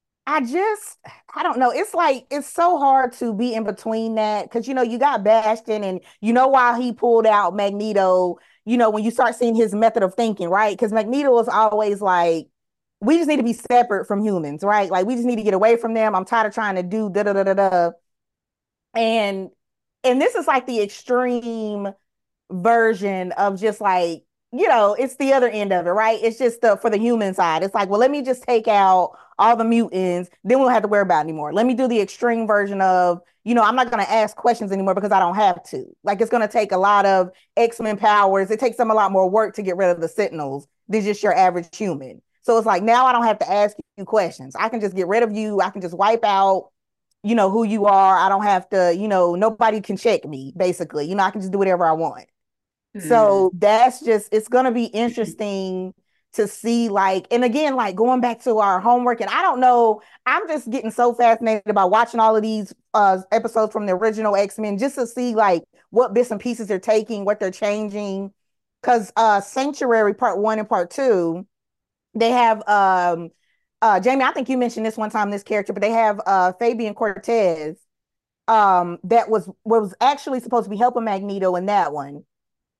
I don't know. It's like, it's so hard to be in between that because, you got Bastion and, while he pulled out Magneto, when you start seeing his method of thinking, right? Because Magneto is always like, we just need to be separate from humans, right? Like, we just need to get away from them. I'm tired of trying to do da da da da da. And, and this is like the extreme version of just like, it's the other end of it, right? It's just for the human side. It's like, well, let me just take out all the mutants, then we don't have to worry about it anymore. Let me do the extreme version of, I'm not going to ask questions anymore because I don't have to. Like, it's going to take a lot of X-Men powers. It takes them a lot more work to get rid of the Sentinels than just your average human. So it's like, now I don't have to ask you questions. I can just get rid of you. I can just wipe out, who you are. I don't have to, nobody can check me, basically. I can just do whatever I want. So that's just, it's going to be interesting to see, like, and again, like going back to our homework, and I don't know, I'm just getting so fascinated about watching all of these episodes from the original X-Men just to see like what bits and pieces they're taking, what they're changing. Because Sanctuary Part 1 and Part 2, they have Jamie, I think you mentioned this one time, this character, but they have Fabian Cortez that was actually supposed to be helping Magneto in that one.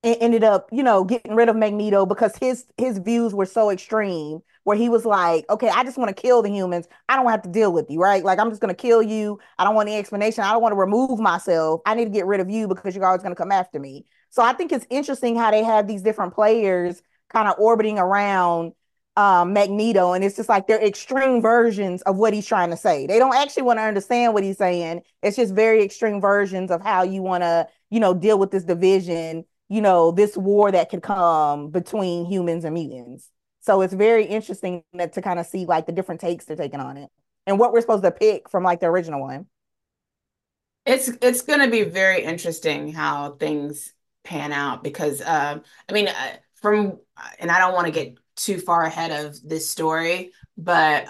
ended up, getting rid of Magneto because his views were so extreme, where he was like, okay, I just want to kill the humans. I don't have to deal with you, right? Like, I'm just going to kill you. I don't want any explanation. I don't want to remove myself. I need to get rid of you because you're always going to come after me. So I think it's interesting how they have these different players kind of orbiting around Magneto, and it's just like they're extreme versions of what he's trying to say. They don't actually want to understand what he's saying. It's just very extreme versions of how you want to, deal with this division, this war that could come between humans and mutants. So it's very interesting to kind of see like the different takes they're taking on it and what we're supposed to pick from like the original one. It's going to be very interesting how things pan out because I mean from and I don't want to get too far ahead of this story, but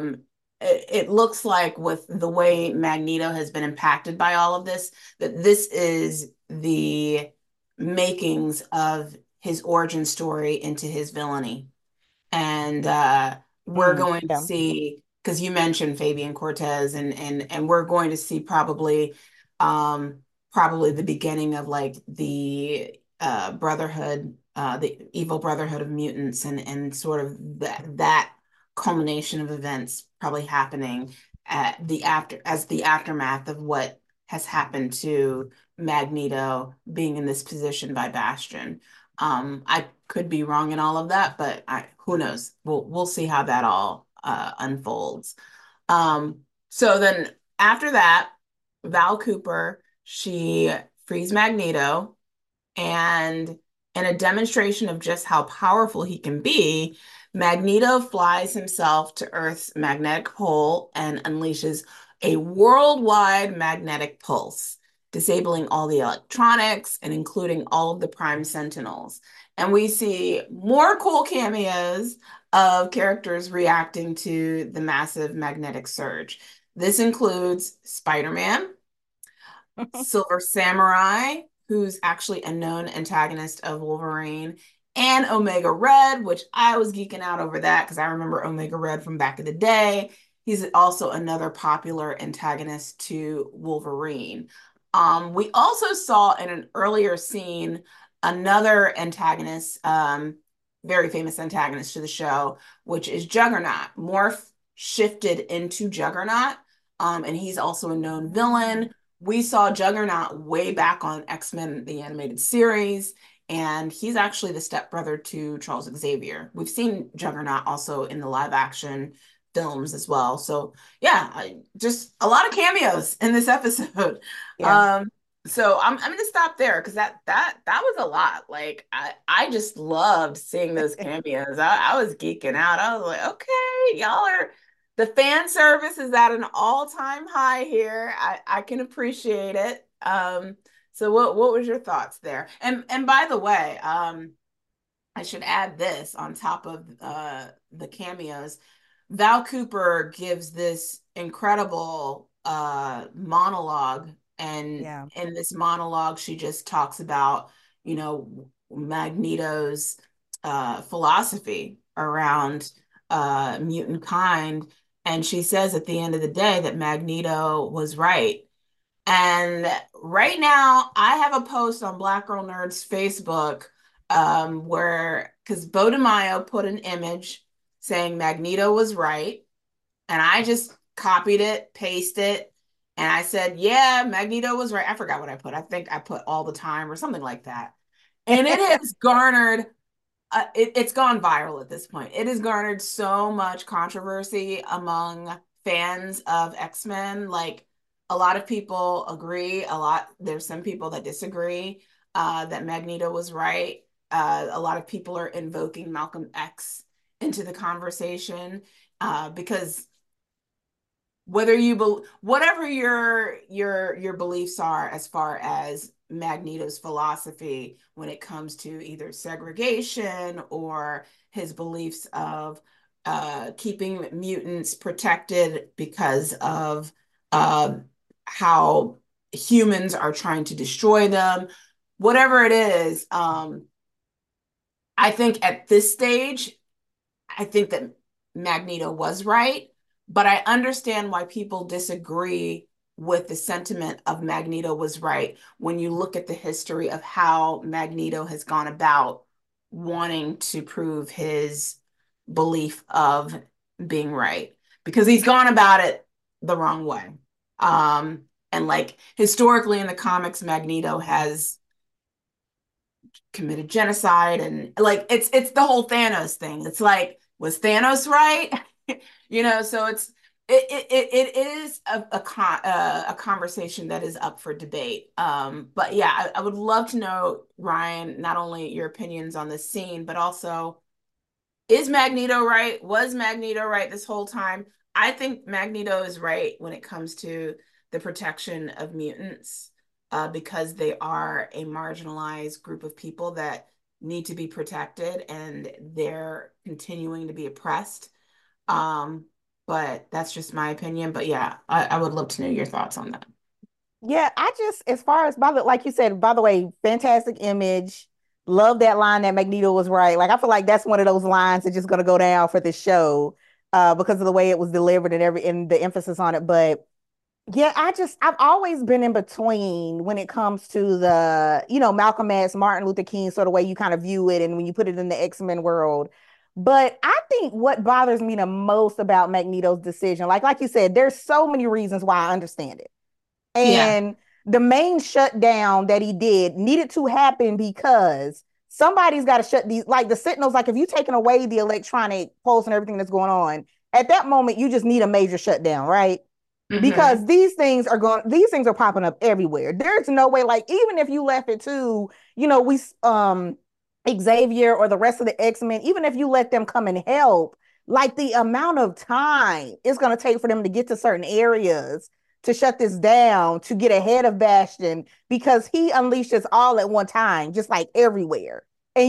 it looks like with the way Magneto has been impacted by all of this, that this is the makings of his origin story into his villainy. And we're going to Yeah. see, because you mentioned Fabian Cortez, and we're going to see um probably the beginning of like the brotherhood, the evil brotherhood of mutants, and sort of that culmination of events probably happening at the aftermath of what has happened to Magneto being in this position by Bastion. I could be wrong in all of that, but who knows? We'll see how that all unfolds. So then after that, Val Cooper, she frees Magneto, and in a demonstration of just how powerful he can be, Magneto flies himself to Earth's magnetic pole and unleashes a worldwide magnetic pulse, disabling all the electronics and including all of the Prime Sentinels. And we see more cool cameos of characters reacting to the massive magnetic surge. This includes Spider-Man, Silver Samurai, who's actually a known antagonist of Wolverine, and Omega Red, which I was geeking out over that because I remember Omega Red from back in the day. He's also another popular antagonist to Wolverine. We also saw in an earlier scene another antagonist, very famous antagonist to the show, which is Juggernaut. Morph shifted into Juggernaut, and he's also a known villain. We saw Juggernaut way back on X-Men, the animated series, and he's actually the stepbrother to Charles Xavier. We've seen Juggernaut also in the live action films as well. So yeah, just a lot of cameos in this episode. Yeah. So I'm gonna stop there because that was a lot. Like I just loved seeing those cameos. I was geeking out. I was like, okay, y'all are the fan service is at an all-time high here. I can appreciate it. So what was your thoughts there? And by the way, I should add this on top of the cameos. Val Cooper gives this incredible monologue, and Yeah. in this monologue, she just talks about, Magneto's philosophy around mutant kind, and she says at the end of the day that Magneto was right. And right now, I have a post on Black Girl Nerds Facebook where, because Bo DeMaio put an image saying Magneto was right, and I just copied it, pasted it, and I said, yeah, Magneto was right. I forgot what I put. I think I put all the time or something like that. And it has garnered it's gone viral at this point. It has garnered so much controversy among fans of X-Men. Like a lot of people agree, there's some people that disagree that Magneto was right. A lot of people are invoking Malcolm X into the conversation because whatever your beliefs are as far as Magneto's philosophy when it comes to either segregation or his beliefs of keeping mutants protected because of uh, how humans are trying to destroy them, whatever it is. I think at this stage, I think that Magneto was right, but I understand why people disagree with the sentiment of Magneto was right when you look at the history of how Magneto has gone about wanting to prove his belief of being right, because he's gone about it the wrong way. And like historically in the comics, Magneto has committed genocide, and like it's the whole Thanos thing. It's like, was Thanos right? So it is a conversation that is up for debate. But yeah, I would love to know, Ryan, not only your opinions on this scene, but also, is Magneto right? Was Magneto right this whole time? I think Magneto is right when it comes to the protection of mutants, because they are a marginalized group of people that need to be protected, and they're continuing to be oppressed. But that's just my opinion. But yeah, I would love to know your thoughts on that. Yeah, I just, as far as, like you said, by the way, fantastic image. Love that line that Magneto was right. Like, I feel like that's one of those lines that's just going to go down for this show, because of the way it was delivered and the emphasis on it. But yeah, I've always been in between when it comes to the, Malcolm X, Martin Luther King sort of way you kind of view it, and when you put it in the X-Men world. But I think what bothers me the most about Magneto's decision, like you said, there's so many reasons why I understand it. Yeah. And the main shutdown that he did needed to happen because somebody's got to shut these, like the Sentinels, like if you're taking away the electronic pulse and everything that's going on, at that moment, you just need a major shutdown, right? Because Mm-hmm. these things are popping up everywhere. There's no way, like, even if you left it to, we Xavier or the rest of the X-Men, even if you let them come and help, like the amount of time it's going to take for them to get to certain areas to shut this down, to get ahead of Bastion, because he unleashed this all at one time, just like everywhere. And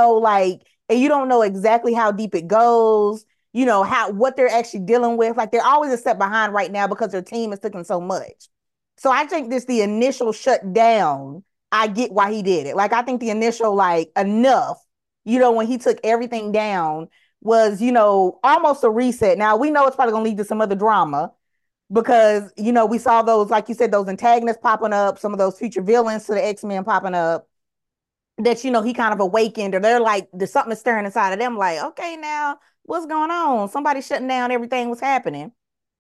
you don't know exactly how deep it goes, what they're actually dealing with. Like, they're always a step behind right now because their team is taking so much. So I think this the initial shutdown, I get why he did it. Like, I think the initial, like, enough, when he took everything down was, almost a reset. Now we know it's probably gonna lead to some other drama because, we saw those, like you said, those antagonists popping up, some of those future villains to the X-Men popping up, that, he kind of awakened, or they're like, there's something stirring inside of them, like, okay, now what's going on? Somebody shutting down everything, what's happening?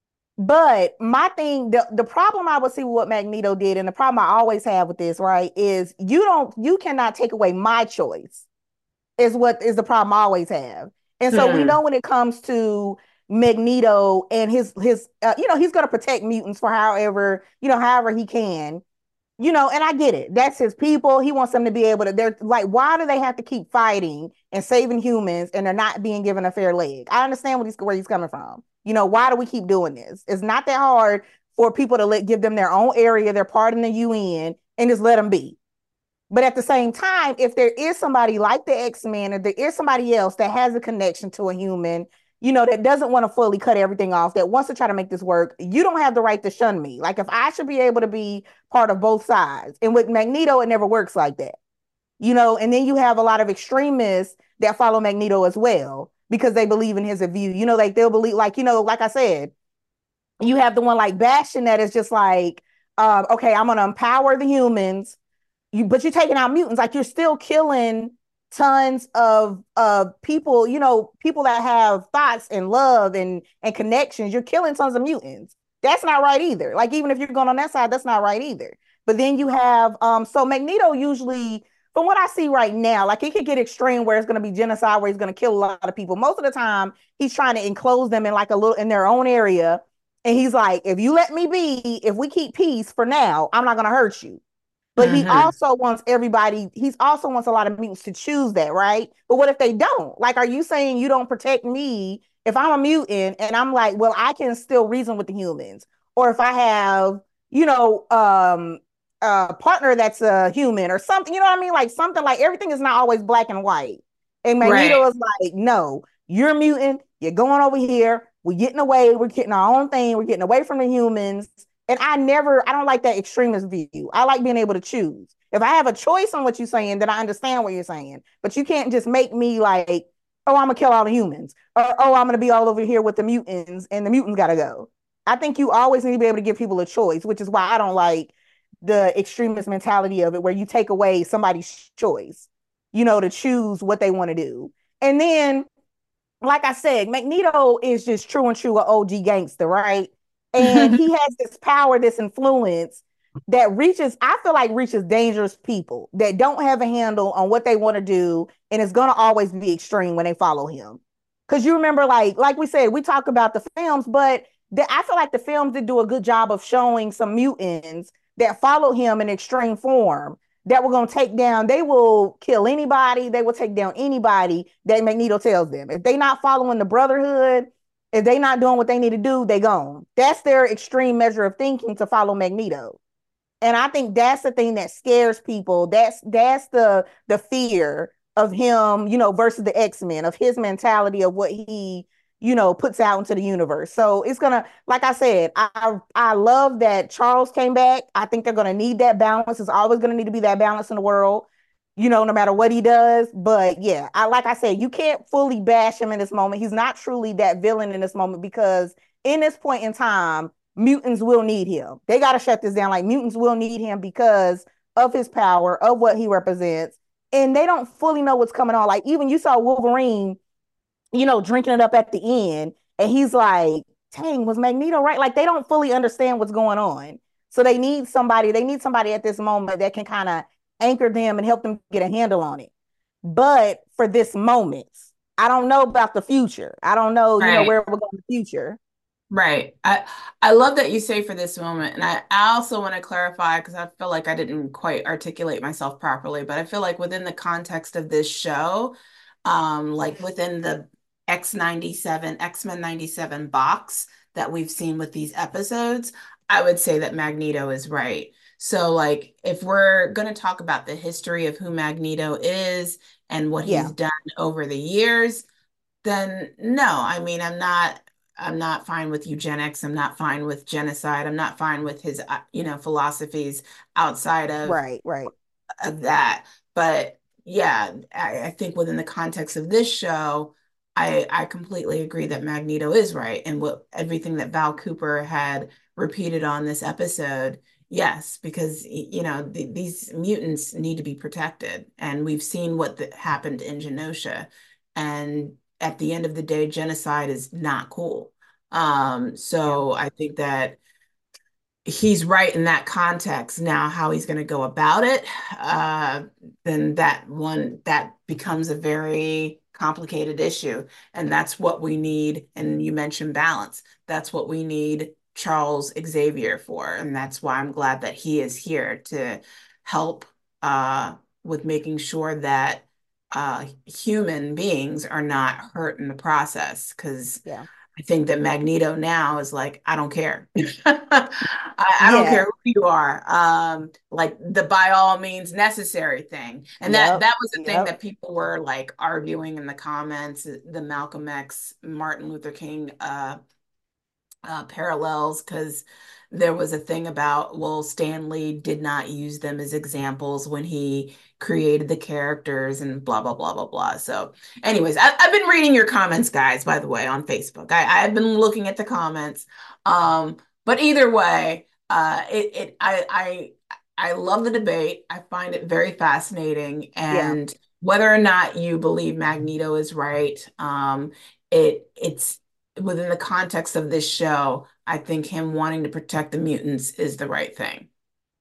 But my thing, the problem I would see with what Magneto did, and the problem I always have with this, right, is you cannot take away my choice, is what is the problem I always have. And so we Mm-hmm. know when it comes to Magneto and his he's going to protect mutants for however he can, and I get it. That's his people. He wants them to be able to, they're like, why do they have to keep fighting and saving humans and they're not being given a fair leg? I understand where he's coming from. Why do we keep doing this? It's not that hard for people to give them their own area, their part in the UN, and just let them be. But at the same time, if there is somebody like the X-Men, or there is somebody else that has a connection to a human, that doesn't want to fully cut everything off, that wants to try to make this work, you don't have the right to shun me. Like, if I should be able to be part of both sides. And with Magneto, it never works like that. And then you have a lot of extremists that follow Magneto as well because they believe in his view. Like they'll believe, like, like I said, you have the one like Bastion that is just like, okay, I'm going to empower the humans, but you're taking out mutants. Like, you're still killing tons of people, people that have thoughts and love and connections. You're killing tons of mutants. That's not right either. Like, even if you're going on that side, that's not right either. But then you have so Magneto usually, from what I see right now, like, it could get extreme where it's going to be genocide, where he's going to kill a lot of people. Most of the time, he's trying to enclose them in like in their own area. And he's like, if you let me be, if we keep peace for now, I'm not going to hurt you. But Mm-hmm. he also wants a lot of mutants to choose that, right? But what if they don't? Like, are you saying you don't protect me if I'm a mutant and I'm like, well, I can still reason with the humans? Or if I have, a partner that's a human or something, you know what I mean? Like, something like, everything is not always black and white. And Right. Magneto is like, no, you're a mutant. You're going over here. We're getting away. We're getting our own thing. We're getting away from the humans. And I don't like that extremist view. I like being able to choose. If I have a choice on what you're saying, then I understand what you're saying. But you can't just make me like, oh, I'm gonna kill all the humans, or oh, I'm gonna be all over here with the mutants, and the mutants gotta go. I think you always need to be able to give people a choice, which is why I don't like the extremist mentality of it, where you take away somebody's choice, to choose what they want to do. And then, like I said, Magneto is just true and true an OG gangster, right? And he has this power, this influence that I feel like reaches dangerous people that don't have a handle on what they want to do, and it's gonna always be extreme when they follow him. Because you remember, like we said, we talk about the films, but I feel like the films did do a good job of showing some mutants that followed him in extreme form that were going to take down, they will kill anybody, they will take down anybody that Magneto tells them. If they not following the Brotherhood, if they not doing what they need to do, they gone. That's their extreme measure of thinking, to follow Magneto. And I think that's the thing that scares people. That's the fear of him, versus the X-Men, of his mentality, of what he, puts out into the universe. So it's gonna, like I said, I love that Charles came back. I think they're gonna need that balance. It's always gonna need to be that balance in the world, no matter what he does. But yeah, like I said, you can't fully bash him in this moment. He's not truly that villain in this moment, because in this point in time, mutants will need him. They got to shut this down. Like, mutants will need him because of his power, of what he represents. And they don't fully know what's coming on. Like, even you saw Wolverine, drinking it up at the end. And he's like, dang, was Magneto right? Like, they don't fully understand what's going on. So they need somebody at this moment that can kind of anchor them and help them get a handle on it. But for this moment, I don't know about the future. I don't know, Right. Where we're going in the future. Right. I love that you say for this moment. And I also want to clarify, because I feel like I didn't quite articulate myself properly, but I feel like within the context of this show, like within the X-Men 97 box that we've seen with these episodes, I would say that Magneto is right. So, like, if we're going to talk about the history of who Magneto is and what he's done over the years, then no, I mean, I'm not fine with eugenics. I'm not fine with genocide. I'm not fine with his, philosophies outside of right of that. But yeah, I think within the context of this show, I completely agree that Magneto is right, and what everything that Val Cooper had repeated on this episode. Yes, because these mutants need to be protected, and we've seen what happened in Genosha, and at the end of the day, genocide is not cool. So I think that he's right in that context. Now, how he's going to go about it, then that becomes a very complicated issue. And that's what we need. And you mentioned balance. That's what we need Charles Xavier for. And that's why I'm glad that he is here to help with making sure that human beings are not hurt in the process. Because I think that Magneto now is like, I don't care. I don't care who you are. Like the by all means necessary thing. And that was the thing that people were like arguing in the comments, the Malcolm X, Martin Luther King parallels, because there was a thing about, well, Stan Lee did not use them as examples when he created the characters and blah, blah, blah, blah, blah. So anyways, I've been reading your comments, guys, by the way, on Facebook. I've been looking at the comments. But either way, I love the debate. I find it very fascinating. And whether or not you believe Magneto is right, it's within the context of this show, I think him wanting to protect the mutants is the right thing.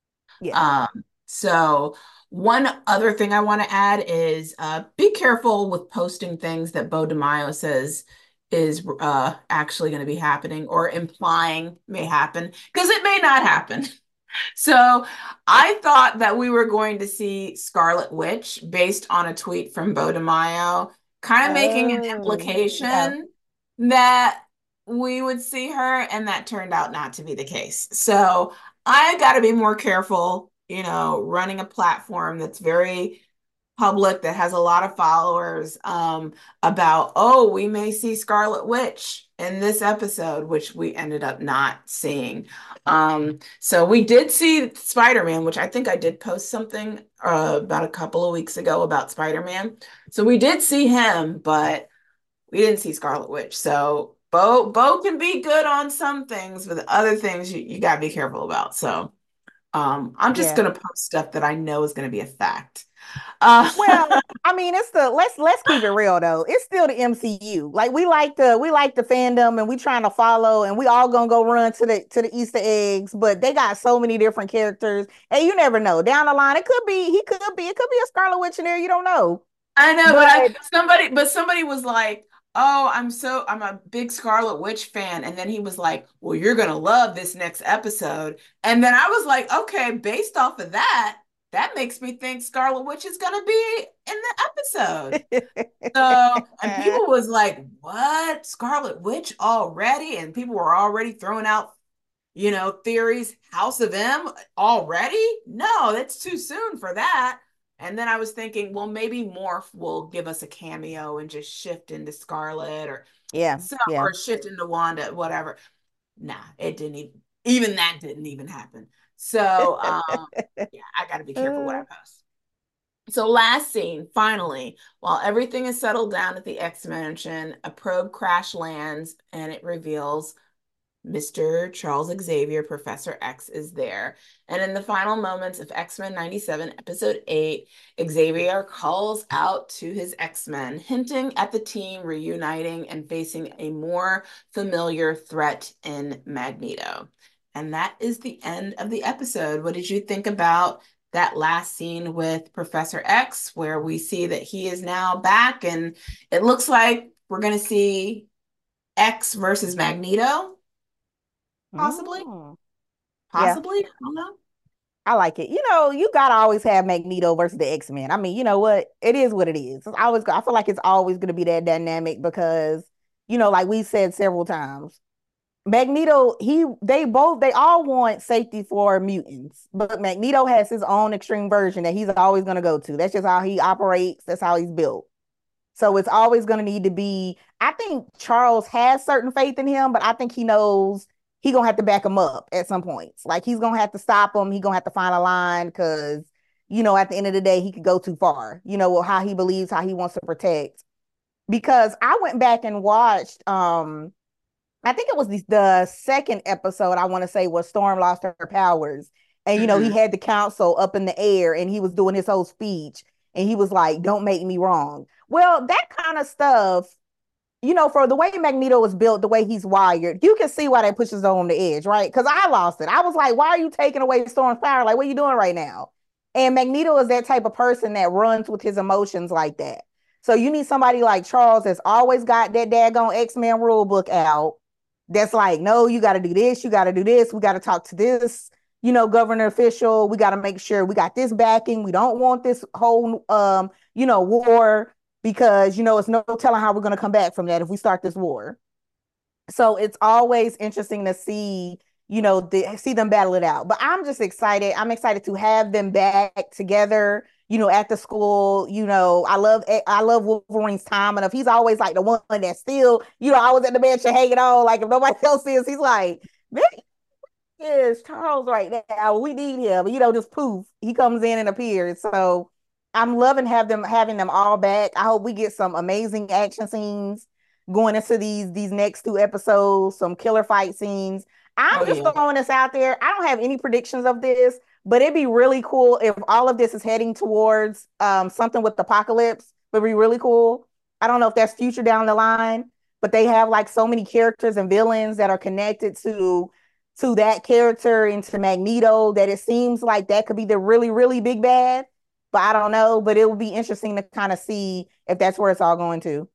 So one other thing I want to add is be careful with posting things that Beau DeMaio says is actually going to be happening or implying may happen, because it may not happen. So I thought that we were going to see Scarlet Witch based on a tweet from Beau DeMaio, kind of making an implication that we would see her, and that turned out not to be the case. So I got to be more careful, running a platform that's very public, that has a lot of followers, about, oh, we may see Scarlet Witch in this episode, which we ended up not seeing. So we did see Spider-Man, which I think I did post something about a couple of weeks ago about Spider-Man. So we did see him, but we didn't see Scarlet Witch. So Bo can be good on some things, but the other things you gotta be careful about. So I'm just Yeah. gonna post stuff that I know is gonna be a fact. Uh, Well, I mean, it's the let's keep it real though. It's still the MCU. Like we like the fandom and we trying to follow and we all gonna go run to the Easter eggs, but they got so many different characters and you never know. Down the line, it could be a Scarlet Witch in there, you don't know. I know, But but somebody was like, "Oh, I'm a big Scarlet Witch fan," and then he was like, "Well, you're gonna love this next episode," and then I was like, "Okay, based off of that, that makes me think Scarlet Witch is gonna be in the episode." So, and people was like, "What? Scarlet Witch already?" And people were already throwing out, theories. House of M already? No, that's too soon for that. And then I was thinking, well, maybe Morph will give us a cameo and just shift into Scarlet yeah, yeah. or shift into Wanda, whatever. Nah, it didn't even that didn't even happen. So yeah, I gotta be careful what I post. So last scene, finally, while everything is settled down at the X Mansion, a probe crash lands and it reveals Mr. Charles Xavier, Professor X, is there. And in the final moments of X-Men 97, Episode 8, Xavier calls out to his X-Men, hinting at the team reuniting and facing a more familiar threat in Magneto. And that is the end of the episode. What did you think about that last scene with Professor X, where we see that he is now back and it looks like we're going to see X versus Magneto? Possibly. Mm, yeah. Possibly. I don't know. I like it. You know, you gotta always have Magneto versus the X-Men. I mean, you know what? It is what it is. I feel like it's always gonna be that dynamic because, like we said several times, Magneto, they all want safety for mutants, but Magneto has his own extreme version that he's always gonna go to. That's just how he operates, that's how he's built. So it's always going to need to be. I think Charles has certain faith in him, but I think he knows he gonna have to back him up at some points. Like he's gonna have to stop him. He gonna have to find a line because at the end of the day, he could go too far. How he believes, how he wants to protect. Because I went back and watched. I think it was the second episode. I want to say where Storm lost her powers, and he Hmm. had the council up in the air, and he was doing his whole speech, and he was like, "Don't make me wrong." Well, that kind of stuff, for the way Magneto is built, the way he's wired, you can see why that pushes on the edge, right? Because I lost it. I was like, why are you taking away Storm's power? Like, what are you doing right now? And Magneto is that type of person that runs with his emotions like that. So you need somebody like Charles that's always got that daggone X-Men rule book out. That's like, no, you got to do this. You got to do this. We got to talk to this, governor official. We got to make sure we got this backing. We don't want this whole, war because it's no telling how we're going to come back from that if we start this war. So it's always interesting to see see them battle it out. But I'm just excited. I'm excited to have them back together, at the school. I love Wolverine's time enough. He's always like the one that still, always at the mansion hanging on. Like if nobody else is, he's like, man, is Charles right now. We need him. Just poof, he comes in and appears. So I'm loving having them all back. I hope we get some amazing action scenes going into these next two episodes, some killer fight scenes. Oh I'm just yeah. throwing this out there. I don't have any predictions of this, but it'd be really cool if all of this is heading towards something with Apocalypse. It'd be really cool. I don't know if that's future down the line, but they have like so many characters and villains that are connected to that character and to Magneto that it seems like that could be the really, really big bad. But I don't know. But it would be interesting to kind of see if that's where it's all going to.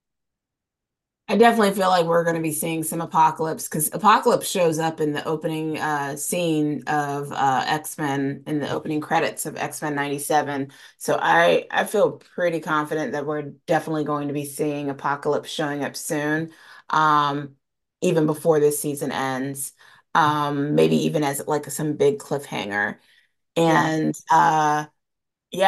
I definitely feel like we're going to be seeing some Apocalypse because Apocalypse shows up in the opening scene of X-Men in the opening credits of X-Men 97. So I feel pretty confident that we're definitely going to be seeing Apocalypse showing up soon, um, even before this season ends. Maybe even as like some big cliffhanger. Yeah. And yeah,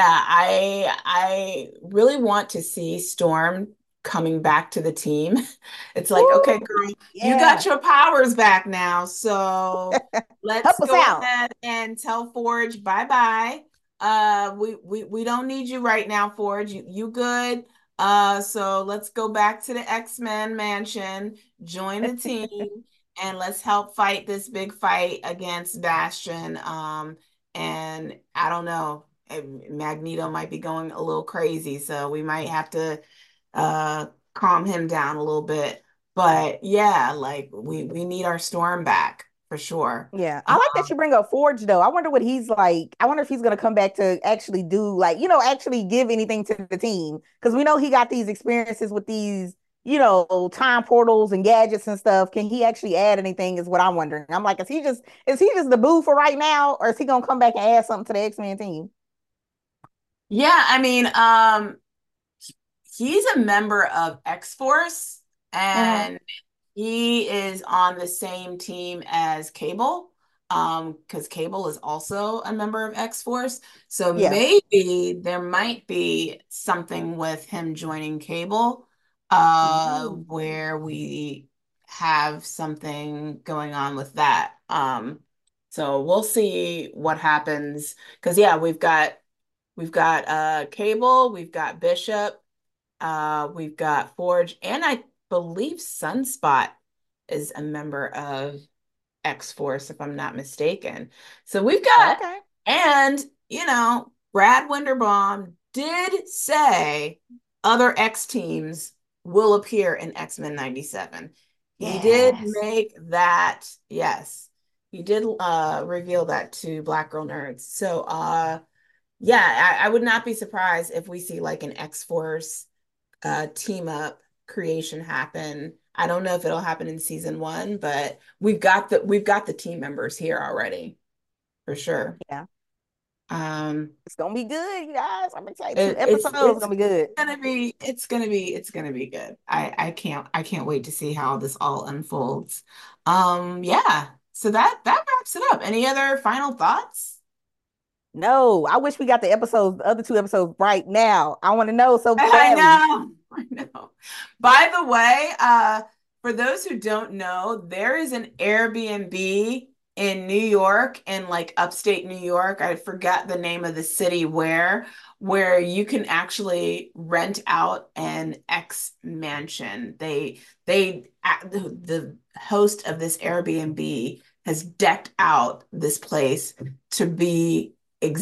I really want to see Storm coming back to the team. It's like, okay, Woo! girl, you got Yeah. your powers back now. So let's Help us go out. ahead and tell Forge bye-bye. We don't need you right now, Forge. You good. So let's go back to the X-Men mansion, join the team, and let's help fight this big fight against Bastion. And I don't know, Magneto might be going a little crazy, so we might have to calm him down a little bit. But yeah, like we need our Storm back for sure. Yeah, I like that you bring up Forge though. I wonder what he's like. I wonder if he's gonna come back to actually do like, actually give anything to the team. Because we know he got these experiences with these, time portals and gadgets and stuff. Can he actually add anything is what I'm wondering. I'm like, is he just the boo for right now, or is he gonna come back and add something to the X-Men team? Yeah, I mean, he's a member of X-Force, Mm-hmm. and he is on the same team as Cable, because Cable is also a member of X-Force. So Yeah. maybe there might be something with him joining Cable, Ooh. where we have something going on with that. So we'll see what happens. Because yeah, we've got Cable, we've got Bishop, we've got Forge, and I believe Sunspot is a member of X-Force, if I'm not mistaken. So we've got, Okay. and Brad Winderbaum did say other X teams will appear in X-Men 97. He did Yes. make that, yes. He did reveal that to Black Girl Nerds. So yeah, I would not be surprised if we see like an X-Force team up creation happen. I don't know if it'll happen in season one, but we've got the team members here already for sure. Yeah. Um, It's gonna be good, you guys. I'm excited. Two it, episodes gonna be good. it's gonna be good. I can't wait to see how this all unfolds. Yeah. So that wraps it up. Any other final thoughts? No, I wish we got the other two episodes right now. I want to know so I badly. know. I know. By the way, for those who don't know, there is an Airbnb in New York, in like upstate New York. I forgot the name of the city where you can actually rent out an X mansion. The host of this Airbnb has decked out this place to be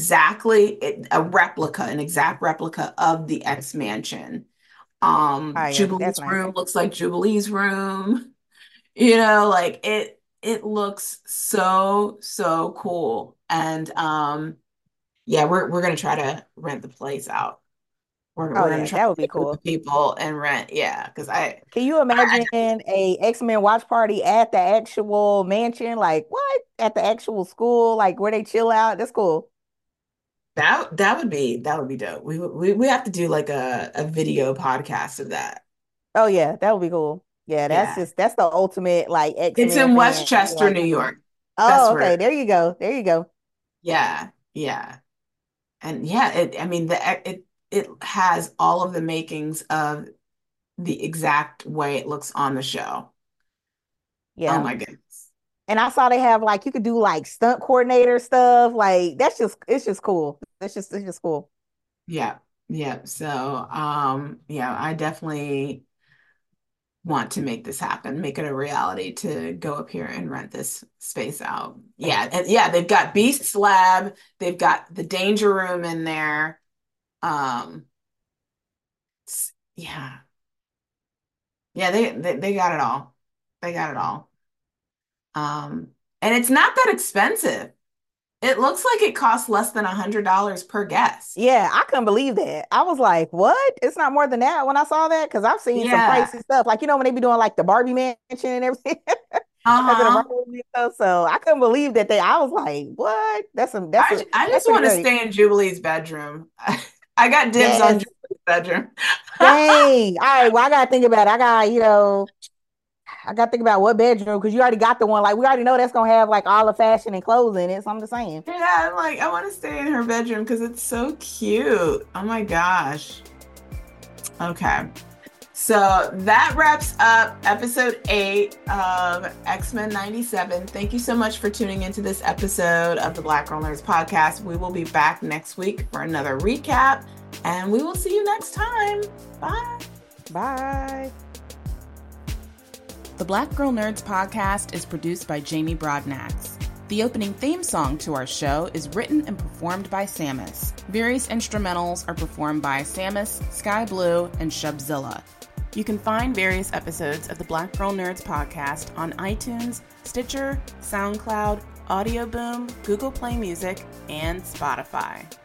an exact replica of the X Mansion. Oh yeah, that's Jubilee's nice. room looks like Jubilee's room. Like it looks so cool. And yeah, we're gonna try to rent the place out. We're Oh we're gonna yeah, try that to would be get with the cool. people and rent. Yeah, because Can you imagine a X-Men watch party at the actual mansion? Like what? At the actual school, like where they chill out? That's cool. that would be dope. We have to do like a video podcast of that. Oh yeah, that would be cool. Yeah, Yeah. that's the ultimate like It's X-Men in fan. Westchester, Like, New York. That's oh, where, okay, there you go. There you go. yeah, yeah. And yeah, I mean, it has all of the makings of the exact way it looks on the show. Oh Yeah. my goodness. And I saw they have like you could do like stunt coordinator stuff. Like it's just cool. It's just cool. Yeah, yeah. So, yeah, I definitely want to make this happen, make it a reality to go up here and rent this space out. Yeah, and yeah, they've got Beast's Lab, they've got the Danger Room in there. Um, yeah, yeah, they got it all. They got it all. Um, and it's not that expensive. It looks like it costs less than $100 per guest. Yeah, I couldn't believe that. I was like, what? It's not more than that when I saw that because I've seen some Yeah. pricey stuff. Like, when they be doing like the Barbie mansion and everything after the Uh-huh. Barbie movie stuff. So I couldn't believe that I was like, what? I That's just pretty want to great. stay in Jubilee's bedroom. I got dibs on Yes. Jubilee's bedroom. Dang. All right. Well, I gotta think about it. I gotta think about what bedroom because you already got the one. Like we already know that's gonna have like all the fashion and clothes in it. So I'm just saying. Yeah, I'm like, I want to stay in her bedroom because it's so cute. Oh my gosh. Okay. So that wraps up episode 8 of X-Men 97. Thank you so much for tuning into this episode of the Black Girl Nerds podcast. We will be back next week for another recap. And we will see you next time. Bye. Bye. The Black Girl Nerds podcast is produced by Jamie Broadnax. The opening theme song to our show is written and performed by Samus. Various instrumentals are performed by Samus, Sky Blue, and Shubzilla. You can find various episodes of the Black Girl Nerds podcast on iTunes, Stitcher, SoundCloud, Audio Boom, Google Play Music, and Spotify.